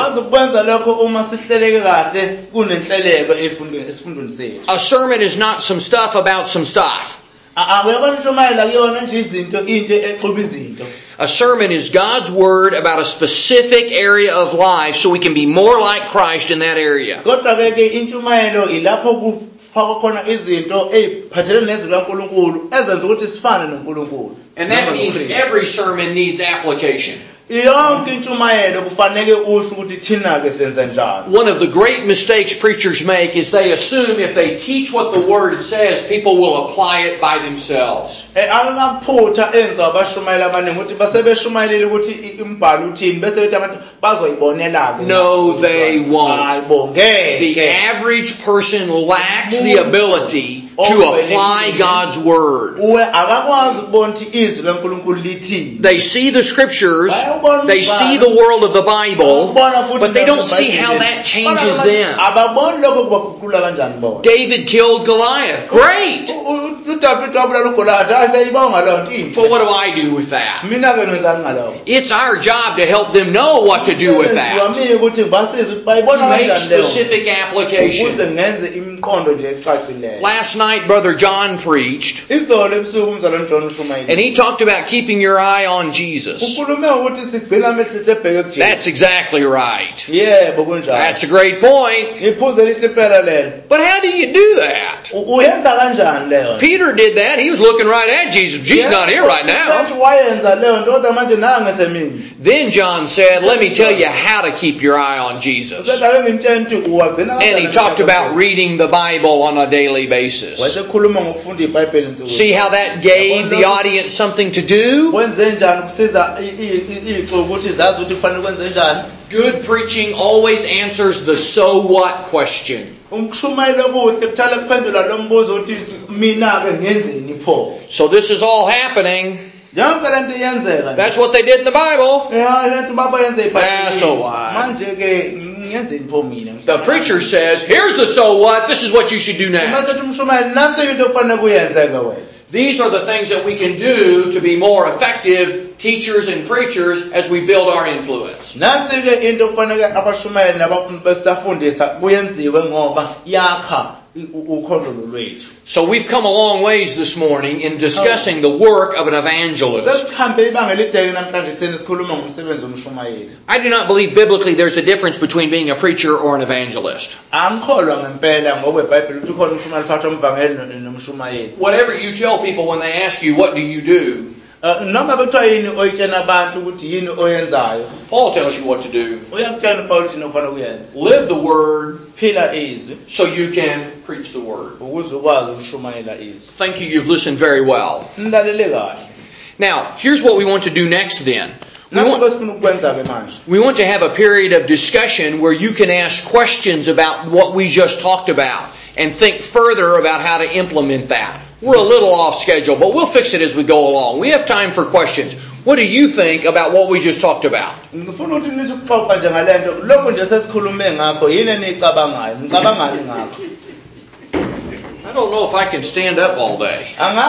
A sermon is not some stuff about some stuff. A sermon is God's Word about a specific area of life so we can be more like Christ in that area. And that means every sermon needs application. One of the great mistakes preachers make is they assume if they teach what the Word says, people will apply it by themselves. No, they won't. The average person lacks the ability to apply God's Word. They see the Scriptures, they see the world of the Bible, but they don't see how that changes them. David killed Goliath. Great! But what do I do with that? It's our job to help them know what to do with that. To make specific application. Last night, Brother John preached, and he talked about keeping your eye on Jesus. That's exactly right. That's a great point. But how do you do that? Peter did that. He was looking right at Jesus. Jesus is not here right now. Then John said, let me tell you how to keep your eye on Jesus. And he talked about reading the Bible on a daily basis. See how that gave the audience something to do? Good preaching always answers the so what question. So this is all happening. That's what they did in the Bible. Ah, so what? The preacher says, here's the so what, this is what you should do next. These are the things that we can do to be more effective teachers and preachers as we build our influence. So we've come a long ways this morning in discussing the work of an evangelist. I do not believe biblically there's a difference between being a preacher or an evangelist. Whatever you tell people when they ask you, what do you do? Paul tells you what to do. Live the Word so you can preach the Word. Thank you, you've listened very well. Now, here's what we want to do next then. We want, we want to have a period of discussion where you can ask questions about what we just talked about and think further about how to implement that. We're a little off schedule, but we'll fix it as we go along. We have time for questions. What do you think about what we just talked about? I don't know if I can stand up all day.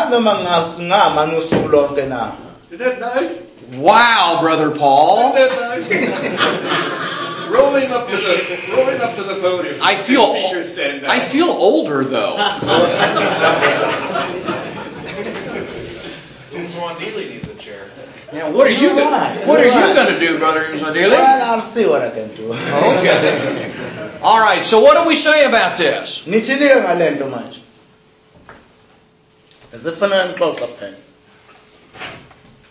Isn't that nice? Wow, Brother Paul. Isn't that nice? rolling up to the rolling up to the podium. I feel I feel older though. Swandili needs a chair. Yeah, what are you gonna, what are you going to do, Brother Swandili? Well, I'll see what I can do. Okay. All right. So what do we say about this?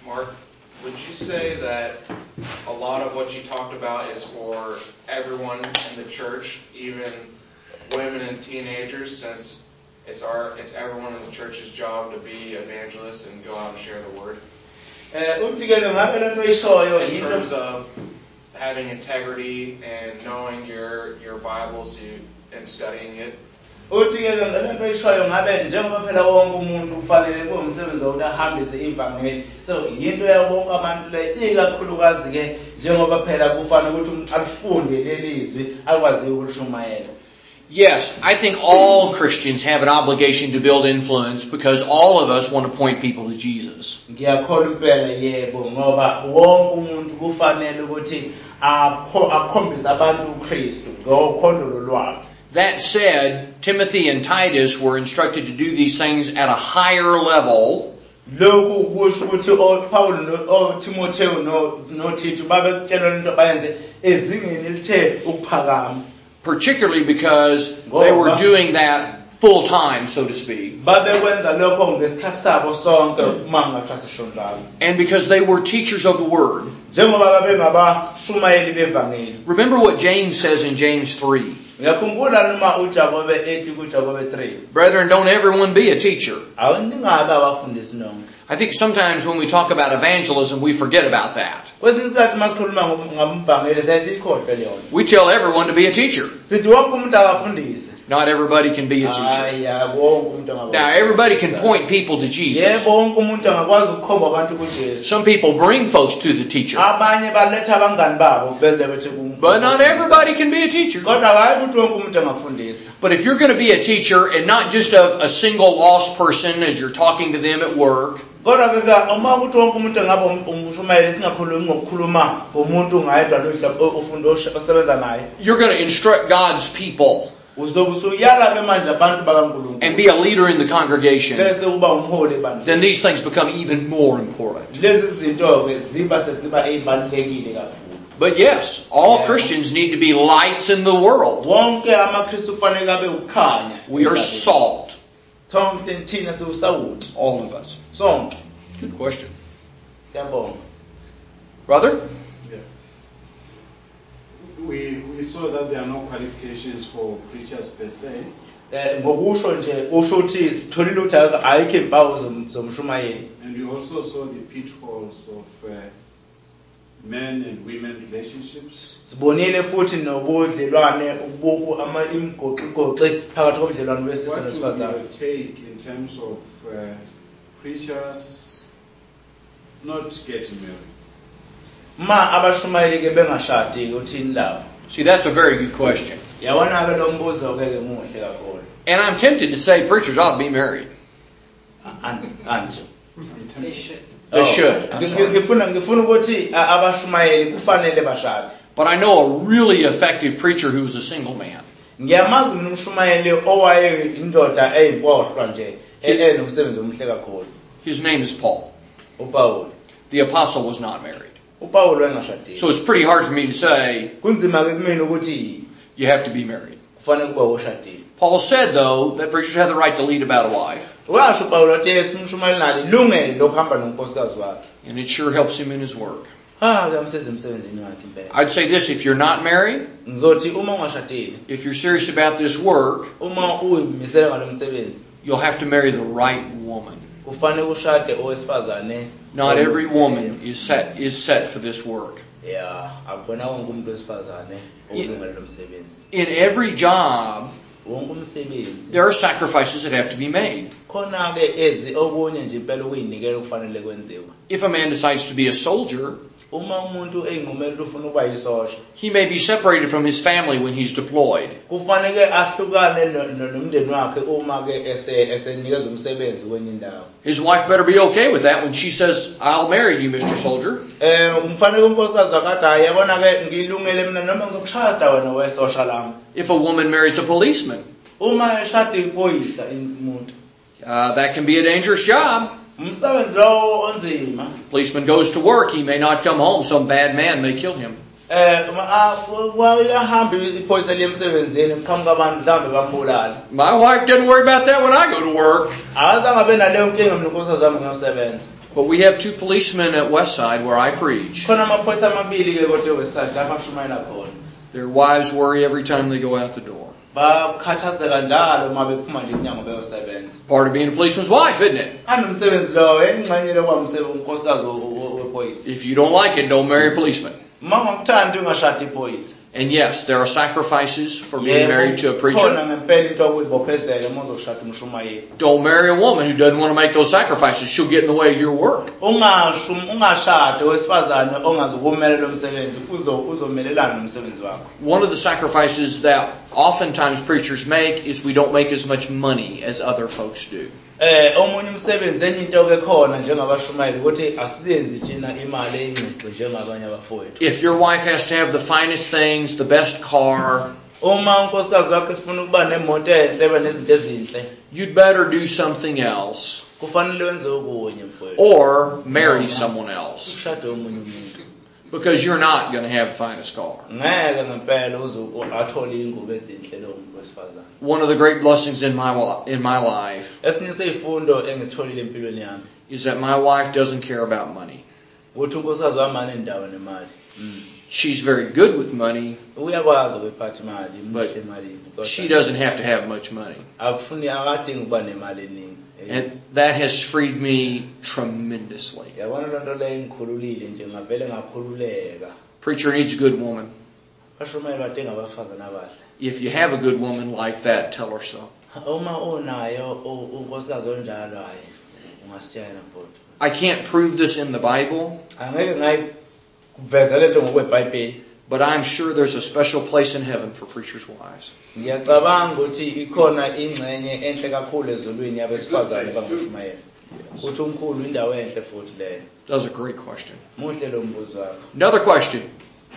Mark, would you say that a lot of what you talked about is for everyone in the church, even women and teenagers, since it's our it's everyone in the church's job to be evangelists and go out and share the word? In terms of having integrity and knowing your your Bibles you, and studying it. Uthi-ke lento oyishoyo ngabe njengoba phela wonke umuntu kufanele kube umsebenzi wokuthi ahambise ivangeli, so yinto yabonke abantu le ikakhulukazi-ke njengoba phela kufanele ukuthi alifunde lelizwi akwazi ukulishumayela. Yes, I think all Christians have an obligation to build influence because all of us want to point people to Jesus. Ngiyakholwa impela yebo ngoba wonke umuntu kufanele ukuthi akhombise abantu uKristu ngokhondolo lwakhe. That said, Timothy and Titus were instructed to do these things at a higher level. Lokhu kusho ukuthi Paul no Timotheo no no Tito babekutshelwa into bayenze ezingeni elithe ukuphakama. Particularly because they were doing that full time, so to speak. And because they were teachers of the Word. Remember what James says in James three. Brethren, don't everyone be a teacher. I think sometimes when we talk about evangelism, we forget about that. We tell everyone to be a teacher. Not everybody can be a teacher. Now, everybody can point people to Jesus. Some people bring folks to the teacher. But not everybody can be a teacher. But if you're going to be a teacher, and not just of a single lost person as you're talking to them at work, you're going to instruct God's people and be a leader in the congregation, then these things become even more important. But yes, all Christians need to be lights in the world. We are salt. All of us. Good question. Brother? Yeah. We, we saw that there are no qualifications for preachers per se. And we also saw the pitfalls of uh, men and women relationships. What would you take in terms of uh, preachers not getting married? See, that's a very good question. And I'm tempted to say preachers ought to be married. They should. They should. But I know a really effective preacher who's a single man. His name is Paul. The apostle was not married. So it's pretty hard for me to say you have to be married. Paul said, though, that preachers have the right to lead about a wife. And it sure helps him in his work. I'd say this, if you're not married, if you're serious about this work, you'll have to marry the right woman. Not every woman is set is set for this work. In, in every job, there are sacrifices that have to be made. If a man decides to be a soldier, he may be separated from his family when he's deployed. His wife better be okay with that when she says, I'll marry you, Mister Soldier. If a woman marries a policeman, uh, that can be a dangerous job. Policeman goes to work, he may not come home, some bad man may kill him. My wife doesn't worry about that when I go to work. But we have two policemen at Westside where I preach. khona amaphoyisa amabili ke kodwa eWestside lapha kushumayela khona. Their wives worry every time they go out the door. Bakhathazeka njalo uma bephuma nje emnyango beyosebenza. Part of being a policeman's wife, isn't it? Anomsebenzi lo engxenye lokuba unkosikazi wephoyisa. If you don't like it, don't marry a policeman. Uma ungakuthandi ungashadi iphoyisa. And yes, there are sacrifices for being married to a preacher. Don't marry a woman who doesn't want to make those sacrifices. She'll get in the way of your work. One of the sacrifices that oftentimes preachers make is we don't make as much money as other folks do. If your wife has to have the finest things, the best car, you'd better do something else. Or marry someone else. Because you're not going to have the finest car. One of the great blessings in my in my life is that my wife doesn't care about money. She's very good with money, but she doesn't have to have much money. And that has freed me tremendously. Preacher needs a good woman. If you have a good woman like that, tell her so. I can't prove this in the Bible, but I'm sure there's a special place in heaven for preachers' wives. Yes. That was a great question. Another question.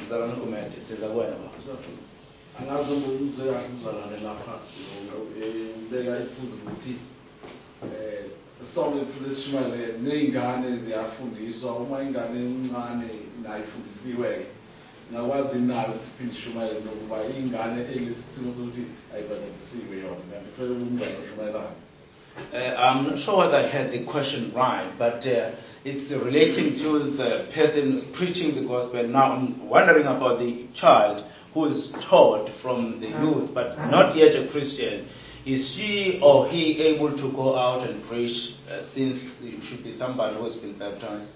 Sonke kulesishimale nezingane ziyafundiswa uma ingane encane nayifundisiwe ngakwazi nayo ukuphinde ishumayele nokuba ingane elesimo sokuthi ayibadalisiwe yona kanti phela umngane oshumayelayo. I'm not sure whether I had the question right, but uh, it's relating to the person preaching the gospel. Now I'm wondering about the child who is taught from the youth, but not yet a Christian. Is she or he able to go out and preach uh, since it should be somebody who has been baptized?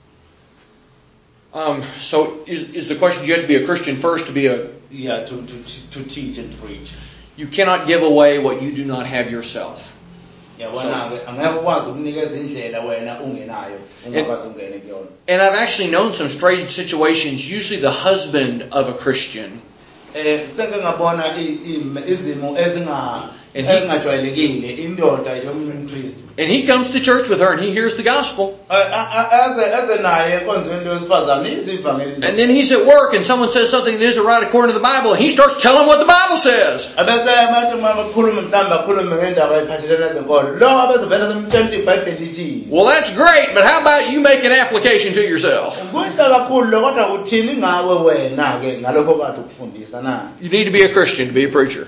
Um, so is, is the question, you have to be a Christian first to be a... Yeah, to, to, to teach and preach. You cannot give away what you do not have yourself. So, and, and I've actually known some strange situations, usually the husband of a Christian. And he, and he comes to church with her and he hears the gospel. And then he's at work and someone says something that isn't right according to the Bible and he starts telling what the Bible says. Well, that's great, but how about you make an application to yourself? You need to be a Christian to be a preacher.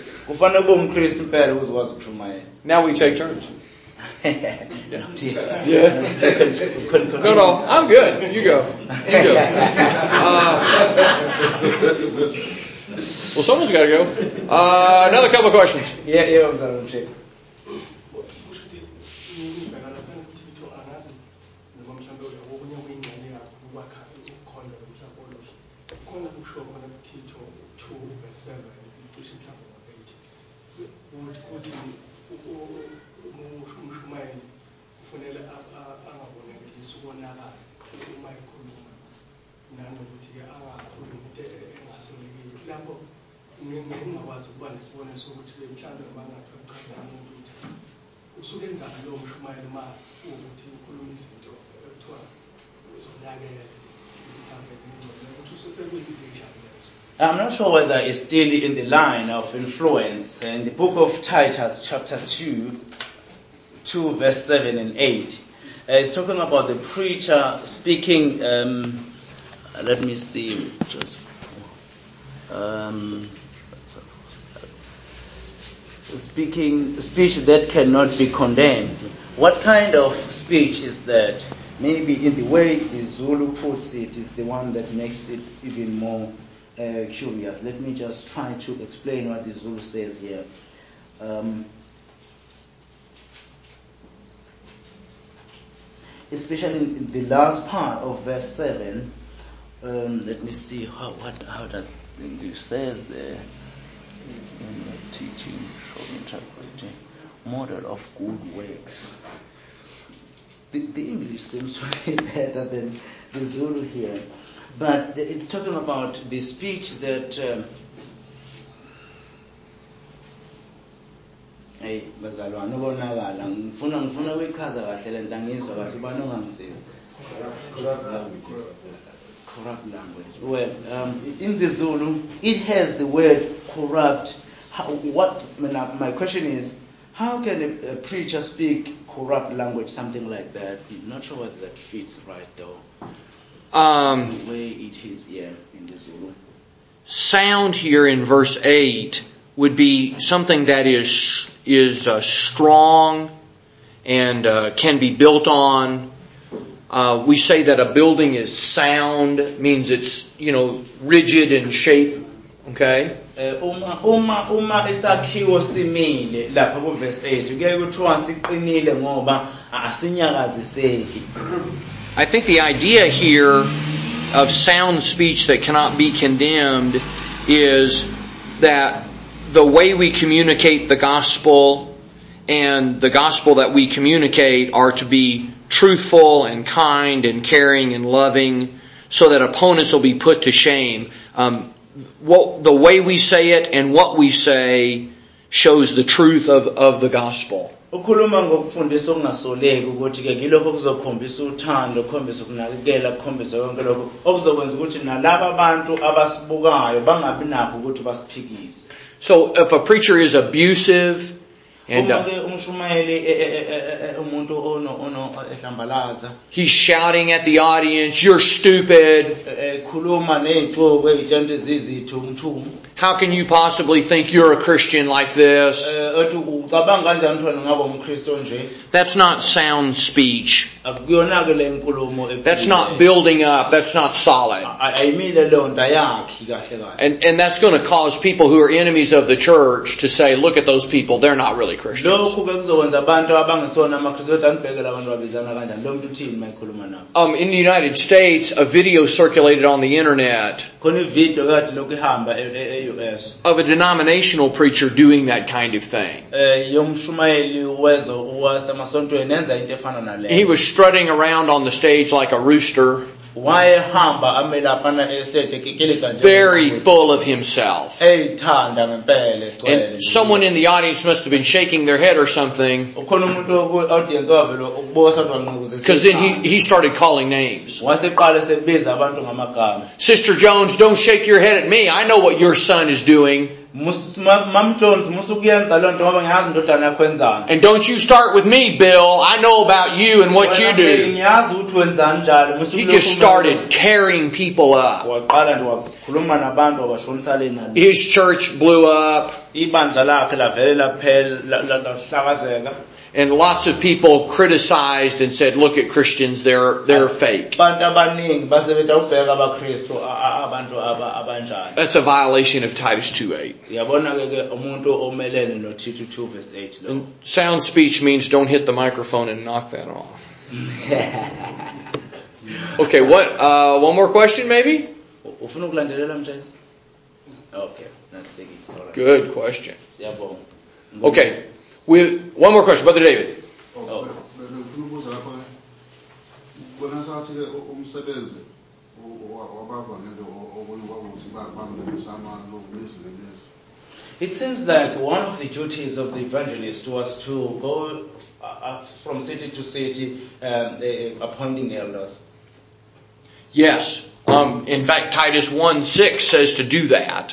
Now we take turns. Yeah. Yeah. No, no, I'm good. You go. You go. Uh, well, someone's got to go. Uh, another couple of questions. Yeah, yeah, I'm sorry. I'm not sure whether it's still in the line of influence. In the book of Titus, chapter two, two verse seven and eight, uh, it's talking about the preacher speaking. Um, let me see, just um, speaking speech that cannot be condemned. What kind of speech is that? maybe in the way the Zulu puts it is the one that makes it even more uh, curious. Let me just try to explain what the Zulu says here. Um, especially in the last part of verse seven. Um, let me see how what how does English says there. In the teaching, short interpreting, model of good works. The, the English seems to be better than the Zulu here, but it's talking about the speech that. Um, hey, bazalwane ubonakala ngifuna ngifuna ukuchaza kahle lento angizwa kahle ubani ongangisiza. Corrupt language. Well, um, in the Zulu, it has the word corrupt. How, what my, my question is, how can a, a preacher speak corrupt language, something like that? I'm not sure whether that fits right though. Um, the way it is here in the Zulu. Sound here in verse eight would be something that is is uh, strong and uh, can be built on. Uh, we say that a building is sound, means it's, you know, rigid in shape. Okay? Uma uma uma isakhiwo simile lapha ku verse eight kuye kuthiwa siqinile ngoba asinyakaziseki. I think the idea here of sound speech that cannot be condemned is that the way we communicate the gospel and the gospel that we communicate are to be truthful and kind and caring and loving so that opponents will be put to shame. Um, what, the way we say it and what we say shows the truth of, of the gospel. Ukhuluma ngokufundisa okungasoleki ukuthi ke ngilokho kuzokhombisa uthando, ukukhombisa ukunakekela, ukukhombisa konke lokho okuzokwenza ukuthi nalabo abantu abasibukayo bangabi nakho ukuthi basiphikise. So if a preacher is abusive and uh, he's shouting at the audience, "You're stupid. How can you possibly think you're a Christian like this?" That's not sound speech. That's not building up. That's not solid. And, and that's going to cause people who are enemies of the church to say, "Look at those people. They're not really Christians." Um, in the United States, a video circulated on the internet of a denominational preacher doing that kind of thing. He was strutting around on the stage like a rooster, very full of himself. And someone in the audience must have been shaking their head or something, because then he, he started calling names. "Sister Jones, don't shake your head at me. I know what your son is doing. And don't you start with me, Bill. I know about you and what you do." He just started tearing people up. His church blew up. And lots of people criticized and said, "Look at Christians, they're they're fake." That's a violation of Titus two eight. And sound speech means don't hit the microphone and knock that off. Okay, what? Uh, one more question, maybe? Okay, that's it. Good question. Okay, we one more question, Brother David. Oh. It seems like one of the duties of the evangelist was to go uh, from city to city um, uh, appointing elders. Yes. Um, in fact, Titus one six says to do that.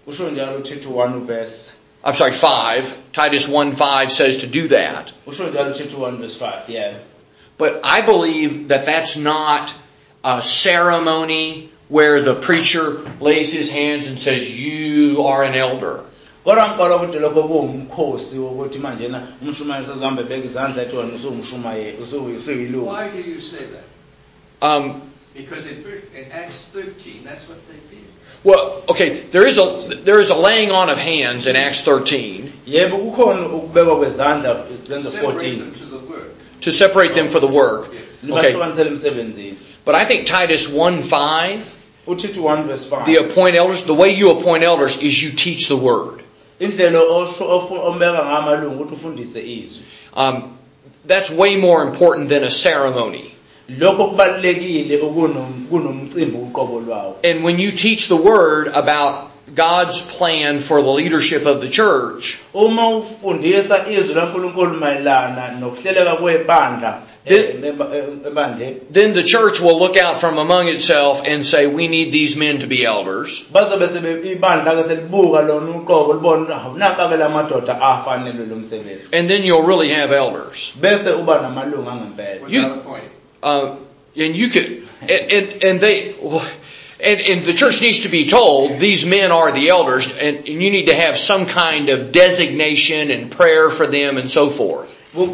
I'm sorry, five. Titus one five says to do that. Yeah. But I believe that that's not a ceremony where the preacher lays his hands and says, "You are an elder." Kodwa ngikholwa ukuthi lokho kuwumkhosi wokuthi manje na umshumayeli sezohamba ebeka izandla ethi wena usungumshumayeli usuyilungu. Why do you say that? Um, Because in, in Acts thirteen, that's what they did. well, okay, there is a there is a laying on of hands in Acts thirteen Yebo kukhona ukubekwa kwezandla izenzo Separate fourteen them to the word. to separate them for the work. Yes. Okay, libahlukanisela emsebenzini. but I think Titus one five, uThithu one verse five. the appoint elders, the way you appoint elders is you teach the word. Indlela osho ombeka ngamalungu ukuthi ufundise izwi. Um, that's way more important than a ceremony. Lokho kubalekile ukunomcimbi uqobo lwawo. And when you teach the word about God's plan for the leadership of the church, Uma ufundisa izwi laNkulunkulu mayelana nokuhleleka kwebandla ebandleni, then the church will look out from among itself and say, we need these men to be elders. bazobe sebe ibandla ke selibuka lona uqobo libona nanka ke lamadoda afanele lo msebenzi. And then you'll really have elders. Bese uba namalungu angempela. You- Without appointing. Uh, and you could, and, and, and they, and, and the church needs to be told, these men are the elders, and, and you need to have some kind of designation and prayer for them and so forth.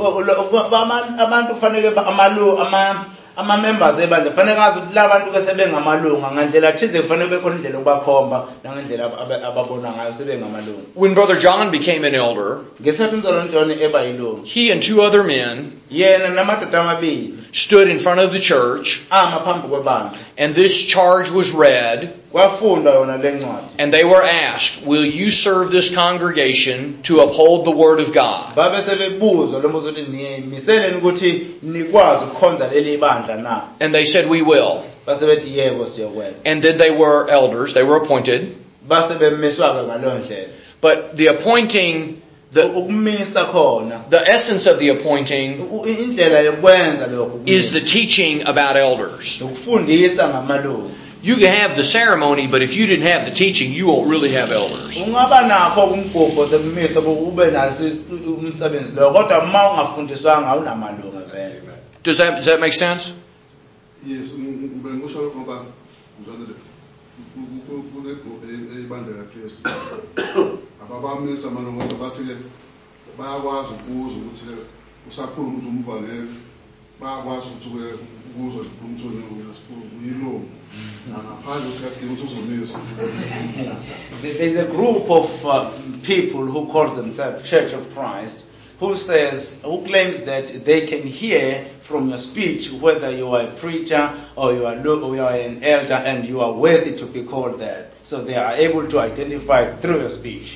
Abantu fanele amalu ama ama members ebandla fanele ngazi ukuthi labantu ke sebengamalunga ngandlela thize kufanele bekhona indlela okubakhomba nangendlela ababona ngayo sebengamalunga. When Brother John became an elder, Ngesathi umzalo John eba yilungu, he and two other men yena namadoda amabili stood in front of the church, ama phambi kwebandla, and this charge was read, kwafundwa yona lencwadi. and they were asked, will you serve this congregation to uphold the word of God? Babe sebebuzwa lo mbuzo ukuthi nimisele ukuthi nikwazi ukukhonza leli bandla na. And they said, we will. Base bethi yebo siyokwenza. And then they were elders, they were appointed. Base bemiswa ke ngalo ndlela. But the appointing, the, Ukumisa khona, the essence of the appointing indlela yokwenza lokho is the teaching about elders. ukufundisa ngamalungu. You can have the ceremony, but if you didn't have the teaching, you won't really have elders. Ungaba nakho umgubho sekumisa ube naso umsebenzi lo kodwa uma ungafundiswanga awunamalungu vele. Does that, does that make sense? Yes, bengisho lokho ngoba ngizwanile kule group eyibandela Kristu. Ababamisa malungu bathi ke bayakwazi ukuzwa ukuthi ke usakhula umuntu umvangeli bayakwazi ukuthi ukuzwa umthoni uyilungu ngaphandle ukuthi ukuthi uzomisa. There's a group of uh, people who calls themselves Church of Christ who says, who claims that they can hear from your speech whether you are a preacher or you are, or you are an elder and you are worthy to be called that. So they are able to identify through your speech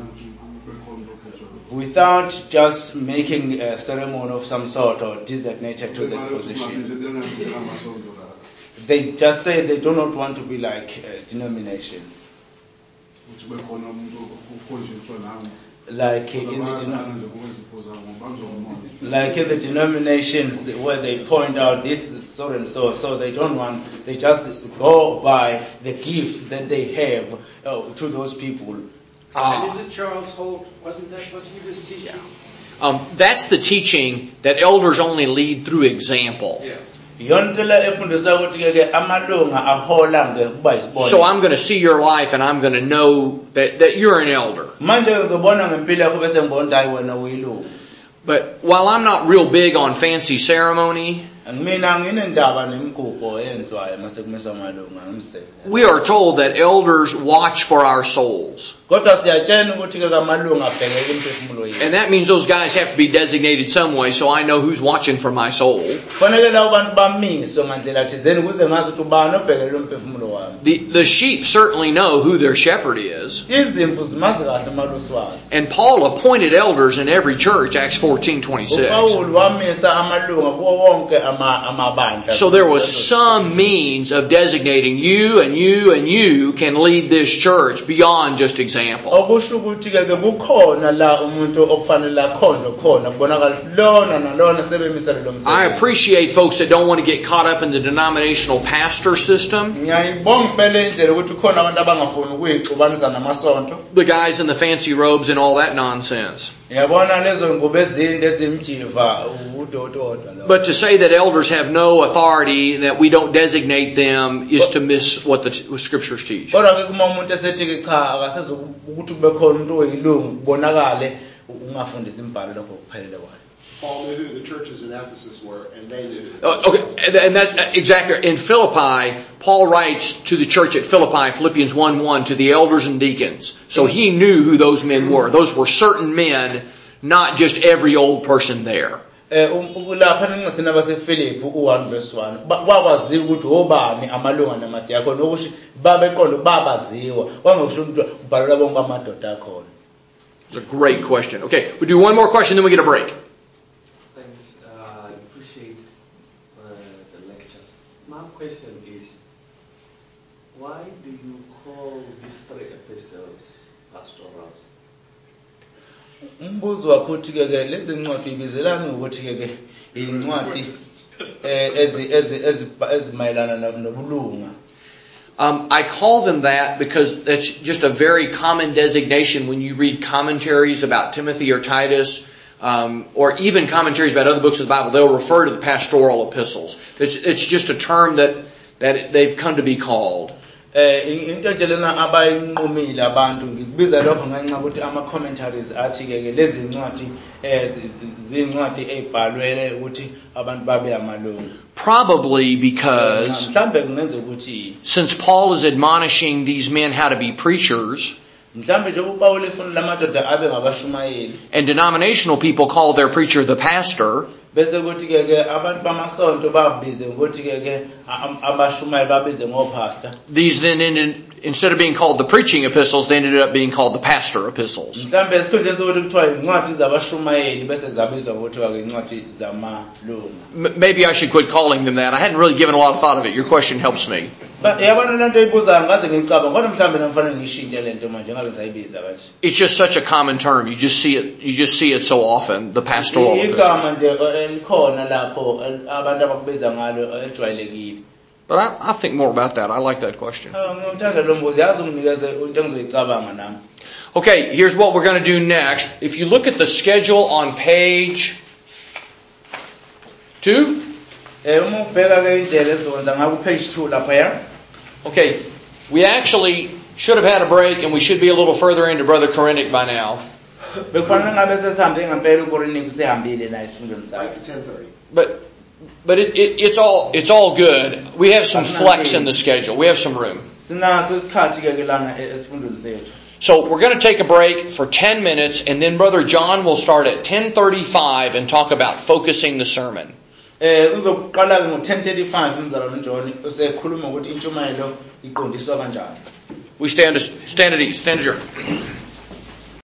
without just making a ceremony of some sort or designated to that position. They just say they do not want to be like uh, denominations. Like in, the, like in the denominations where they point out this is so and so, so they don't want, they just go by the gifts that they have uh, to those people. Ah. And is it Charles Holt? Wasn't that what he was teaching? Um, that's the teaching that elders only lead through example. Yeah. So I'm going to see your life and I'm going to know that, that you're an elder. But while I'm not real big on fancy ceremony, we are told that elders watch for our souls. And that means those guys have to be designated some way so I know who's watching for my soul. The, the sheep certainly know who their shepherd is. And Paul appointed elders in every church, Acts fourteen twenty-six. So there was some means of designating you and you and you can lead this church beyond just example. I appreciate folks that don't want to get caught up in the denominational pastor system. The guys in the fancy robes and all that nonsense. udoti wodwa lo. But to say that elders have no authority, that we don't designate them, is to miss what the what scriptures teach. Kodwa ke kuma umuntu esethi ke cha akasezo ukuthi kube khona umuntu oyilungu kubonakale ungafundisa imbhalo lokho kuphelele kwayo. Paul knew who the churches in Ephesus were, and they knew who. Uh, okay, and, and that exactly in Philippi, Paul writes to the church at Philippi, Philippians one one, to the elders and deacons. So he knew who those men were. Those were certain men, not just every old person there. Eh lapha encwadini abaseFilipi one verse one wakwaziwa ukuthi obani amalunga namadiakoni ukuthi babeqonda babaziwa wangokusho ukuthi ubhalwa bonke amadoda akhona. It's a great question. Okay, we do one more question, then we get a break. Thanks. Uh, I appreciate uh, the lectures. My question is, why do you call these three epistles pastorals? Umbuzo wakho uthi ke lezi ncwadi ibizelana ukuthi ke incwadi ezi ezi ezimayelana nobulunga. Um, I call them that because that's just a very common designation when you read commentaries about Timothy or Titus, um, or even commentaries about other books of the Bible. They'll refer to the pastoral epistles. It's, it's just a term that that they've come to be called. Into nje lena abayinqumile abantu ngikubiza lokho ngenxa ukuthi ama commentaries athi ke lezi ncwadi ezincwadi ezibhalwe ukuthi abantu babe amalungu. Probably because mhlambe kungenza ukuthi since Paul is admonishing these men how to be preachers, mhlambe nje uPaul efuna lamadoda abe ngabashumayeli, and denominational people call their preacher the pastor, bese kuthi ke abantu bamasonto babize ukuthi ke abashumayeli babize ngopastor. These then ended, instead of being called the preaching epistles, they ended up being called the pastor epistles. Mhlambe esikhundleni sokuthi kuthiwa incwadi zabashumayeli bese zabizwa ngokuthiwa ke incwadi zamalunga. Maybe I should quit calling them that. I hadn't really given a lot of thought of it. Your question helps me. Yabona lento eyibuzayo ngaze ngicabanga kodwa mhlambe namfanele ngishintshe lento manje ngabe ngisayibiza kanje. It's just such a common term. You just see it. You just see it so often. The pastoral epistles. Igama nje likhona lapho abantu abakubiza ngalo ejwayelekile. But I, I think more about that. I like that question. Ngithanda lo mbuzo yazi unginikeze into engizoyicabanga nami. Okay, here's what we're going to do next. If you look at the schedule on page two. Uma ubheka ke indlela ezonza ngaku page two lapha ya. Okay, we actually should have had a break and we should be a little further into Brother Korenik by now. Bekufanele ngabe sesambe ngempela uKorenik usehambile la isifundweni sakhe. ten thirty. But but it, it it's all it's all good. We have some flex in the schedule. We have some room. Sinaso isikhathi ke lana esifundweni sethu. So we're going to take a break for ten minutes and then Brother John will start at ten thirty-five and talk about focusing the sermon. Eh uzoqala ke ngo ten thirty-five umzalwane John usekhuluma ukuthi intshumayelo iqondiswa kanjani. We stand stand at ease. Stand adjourned.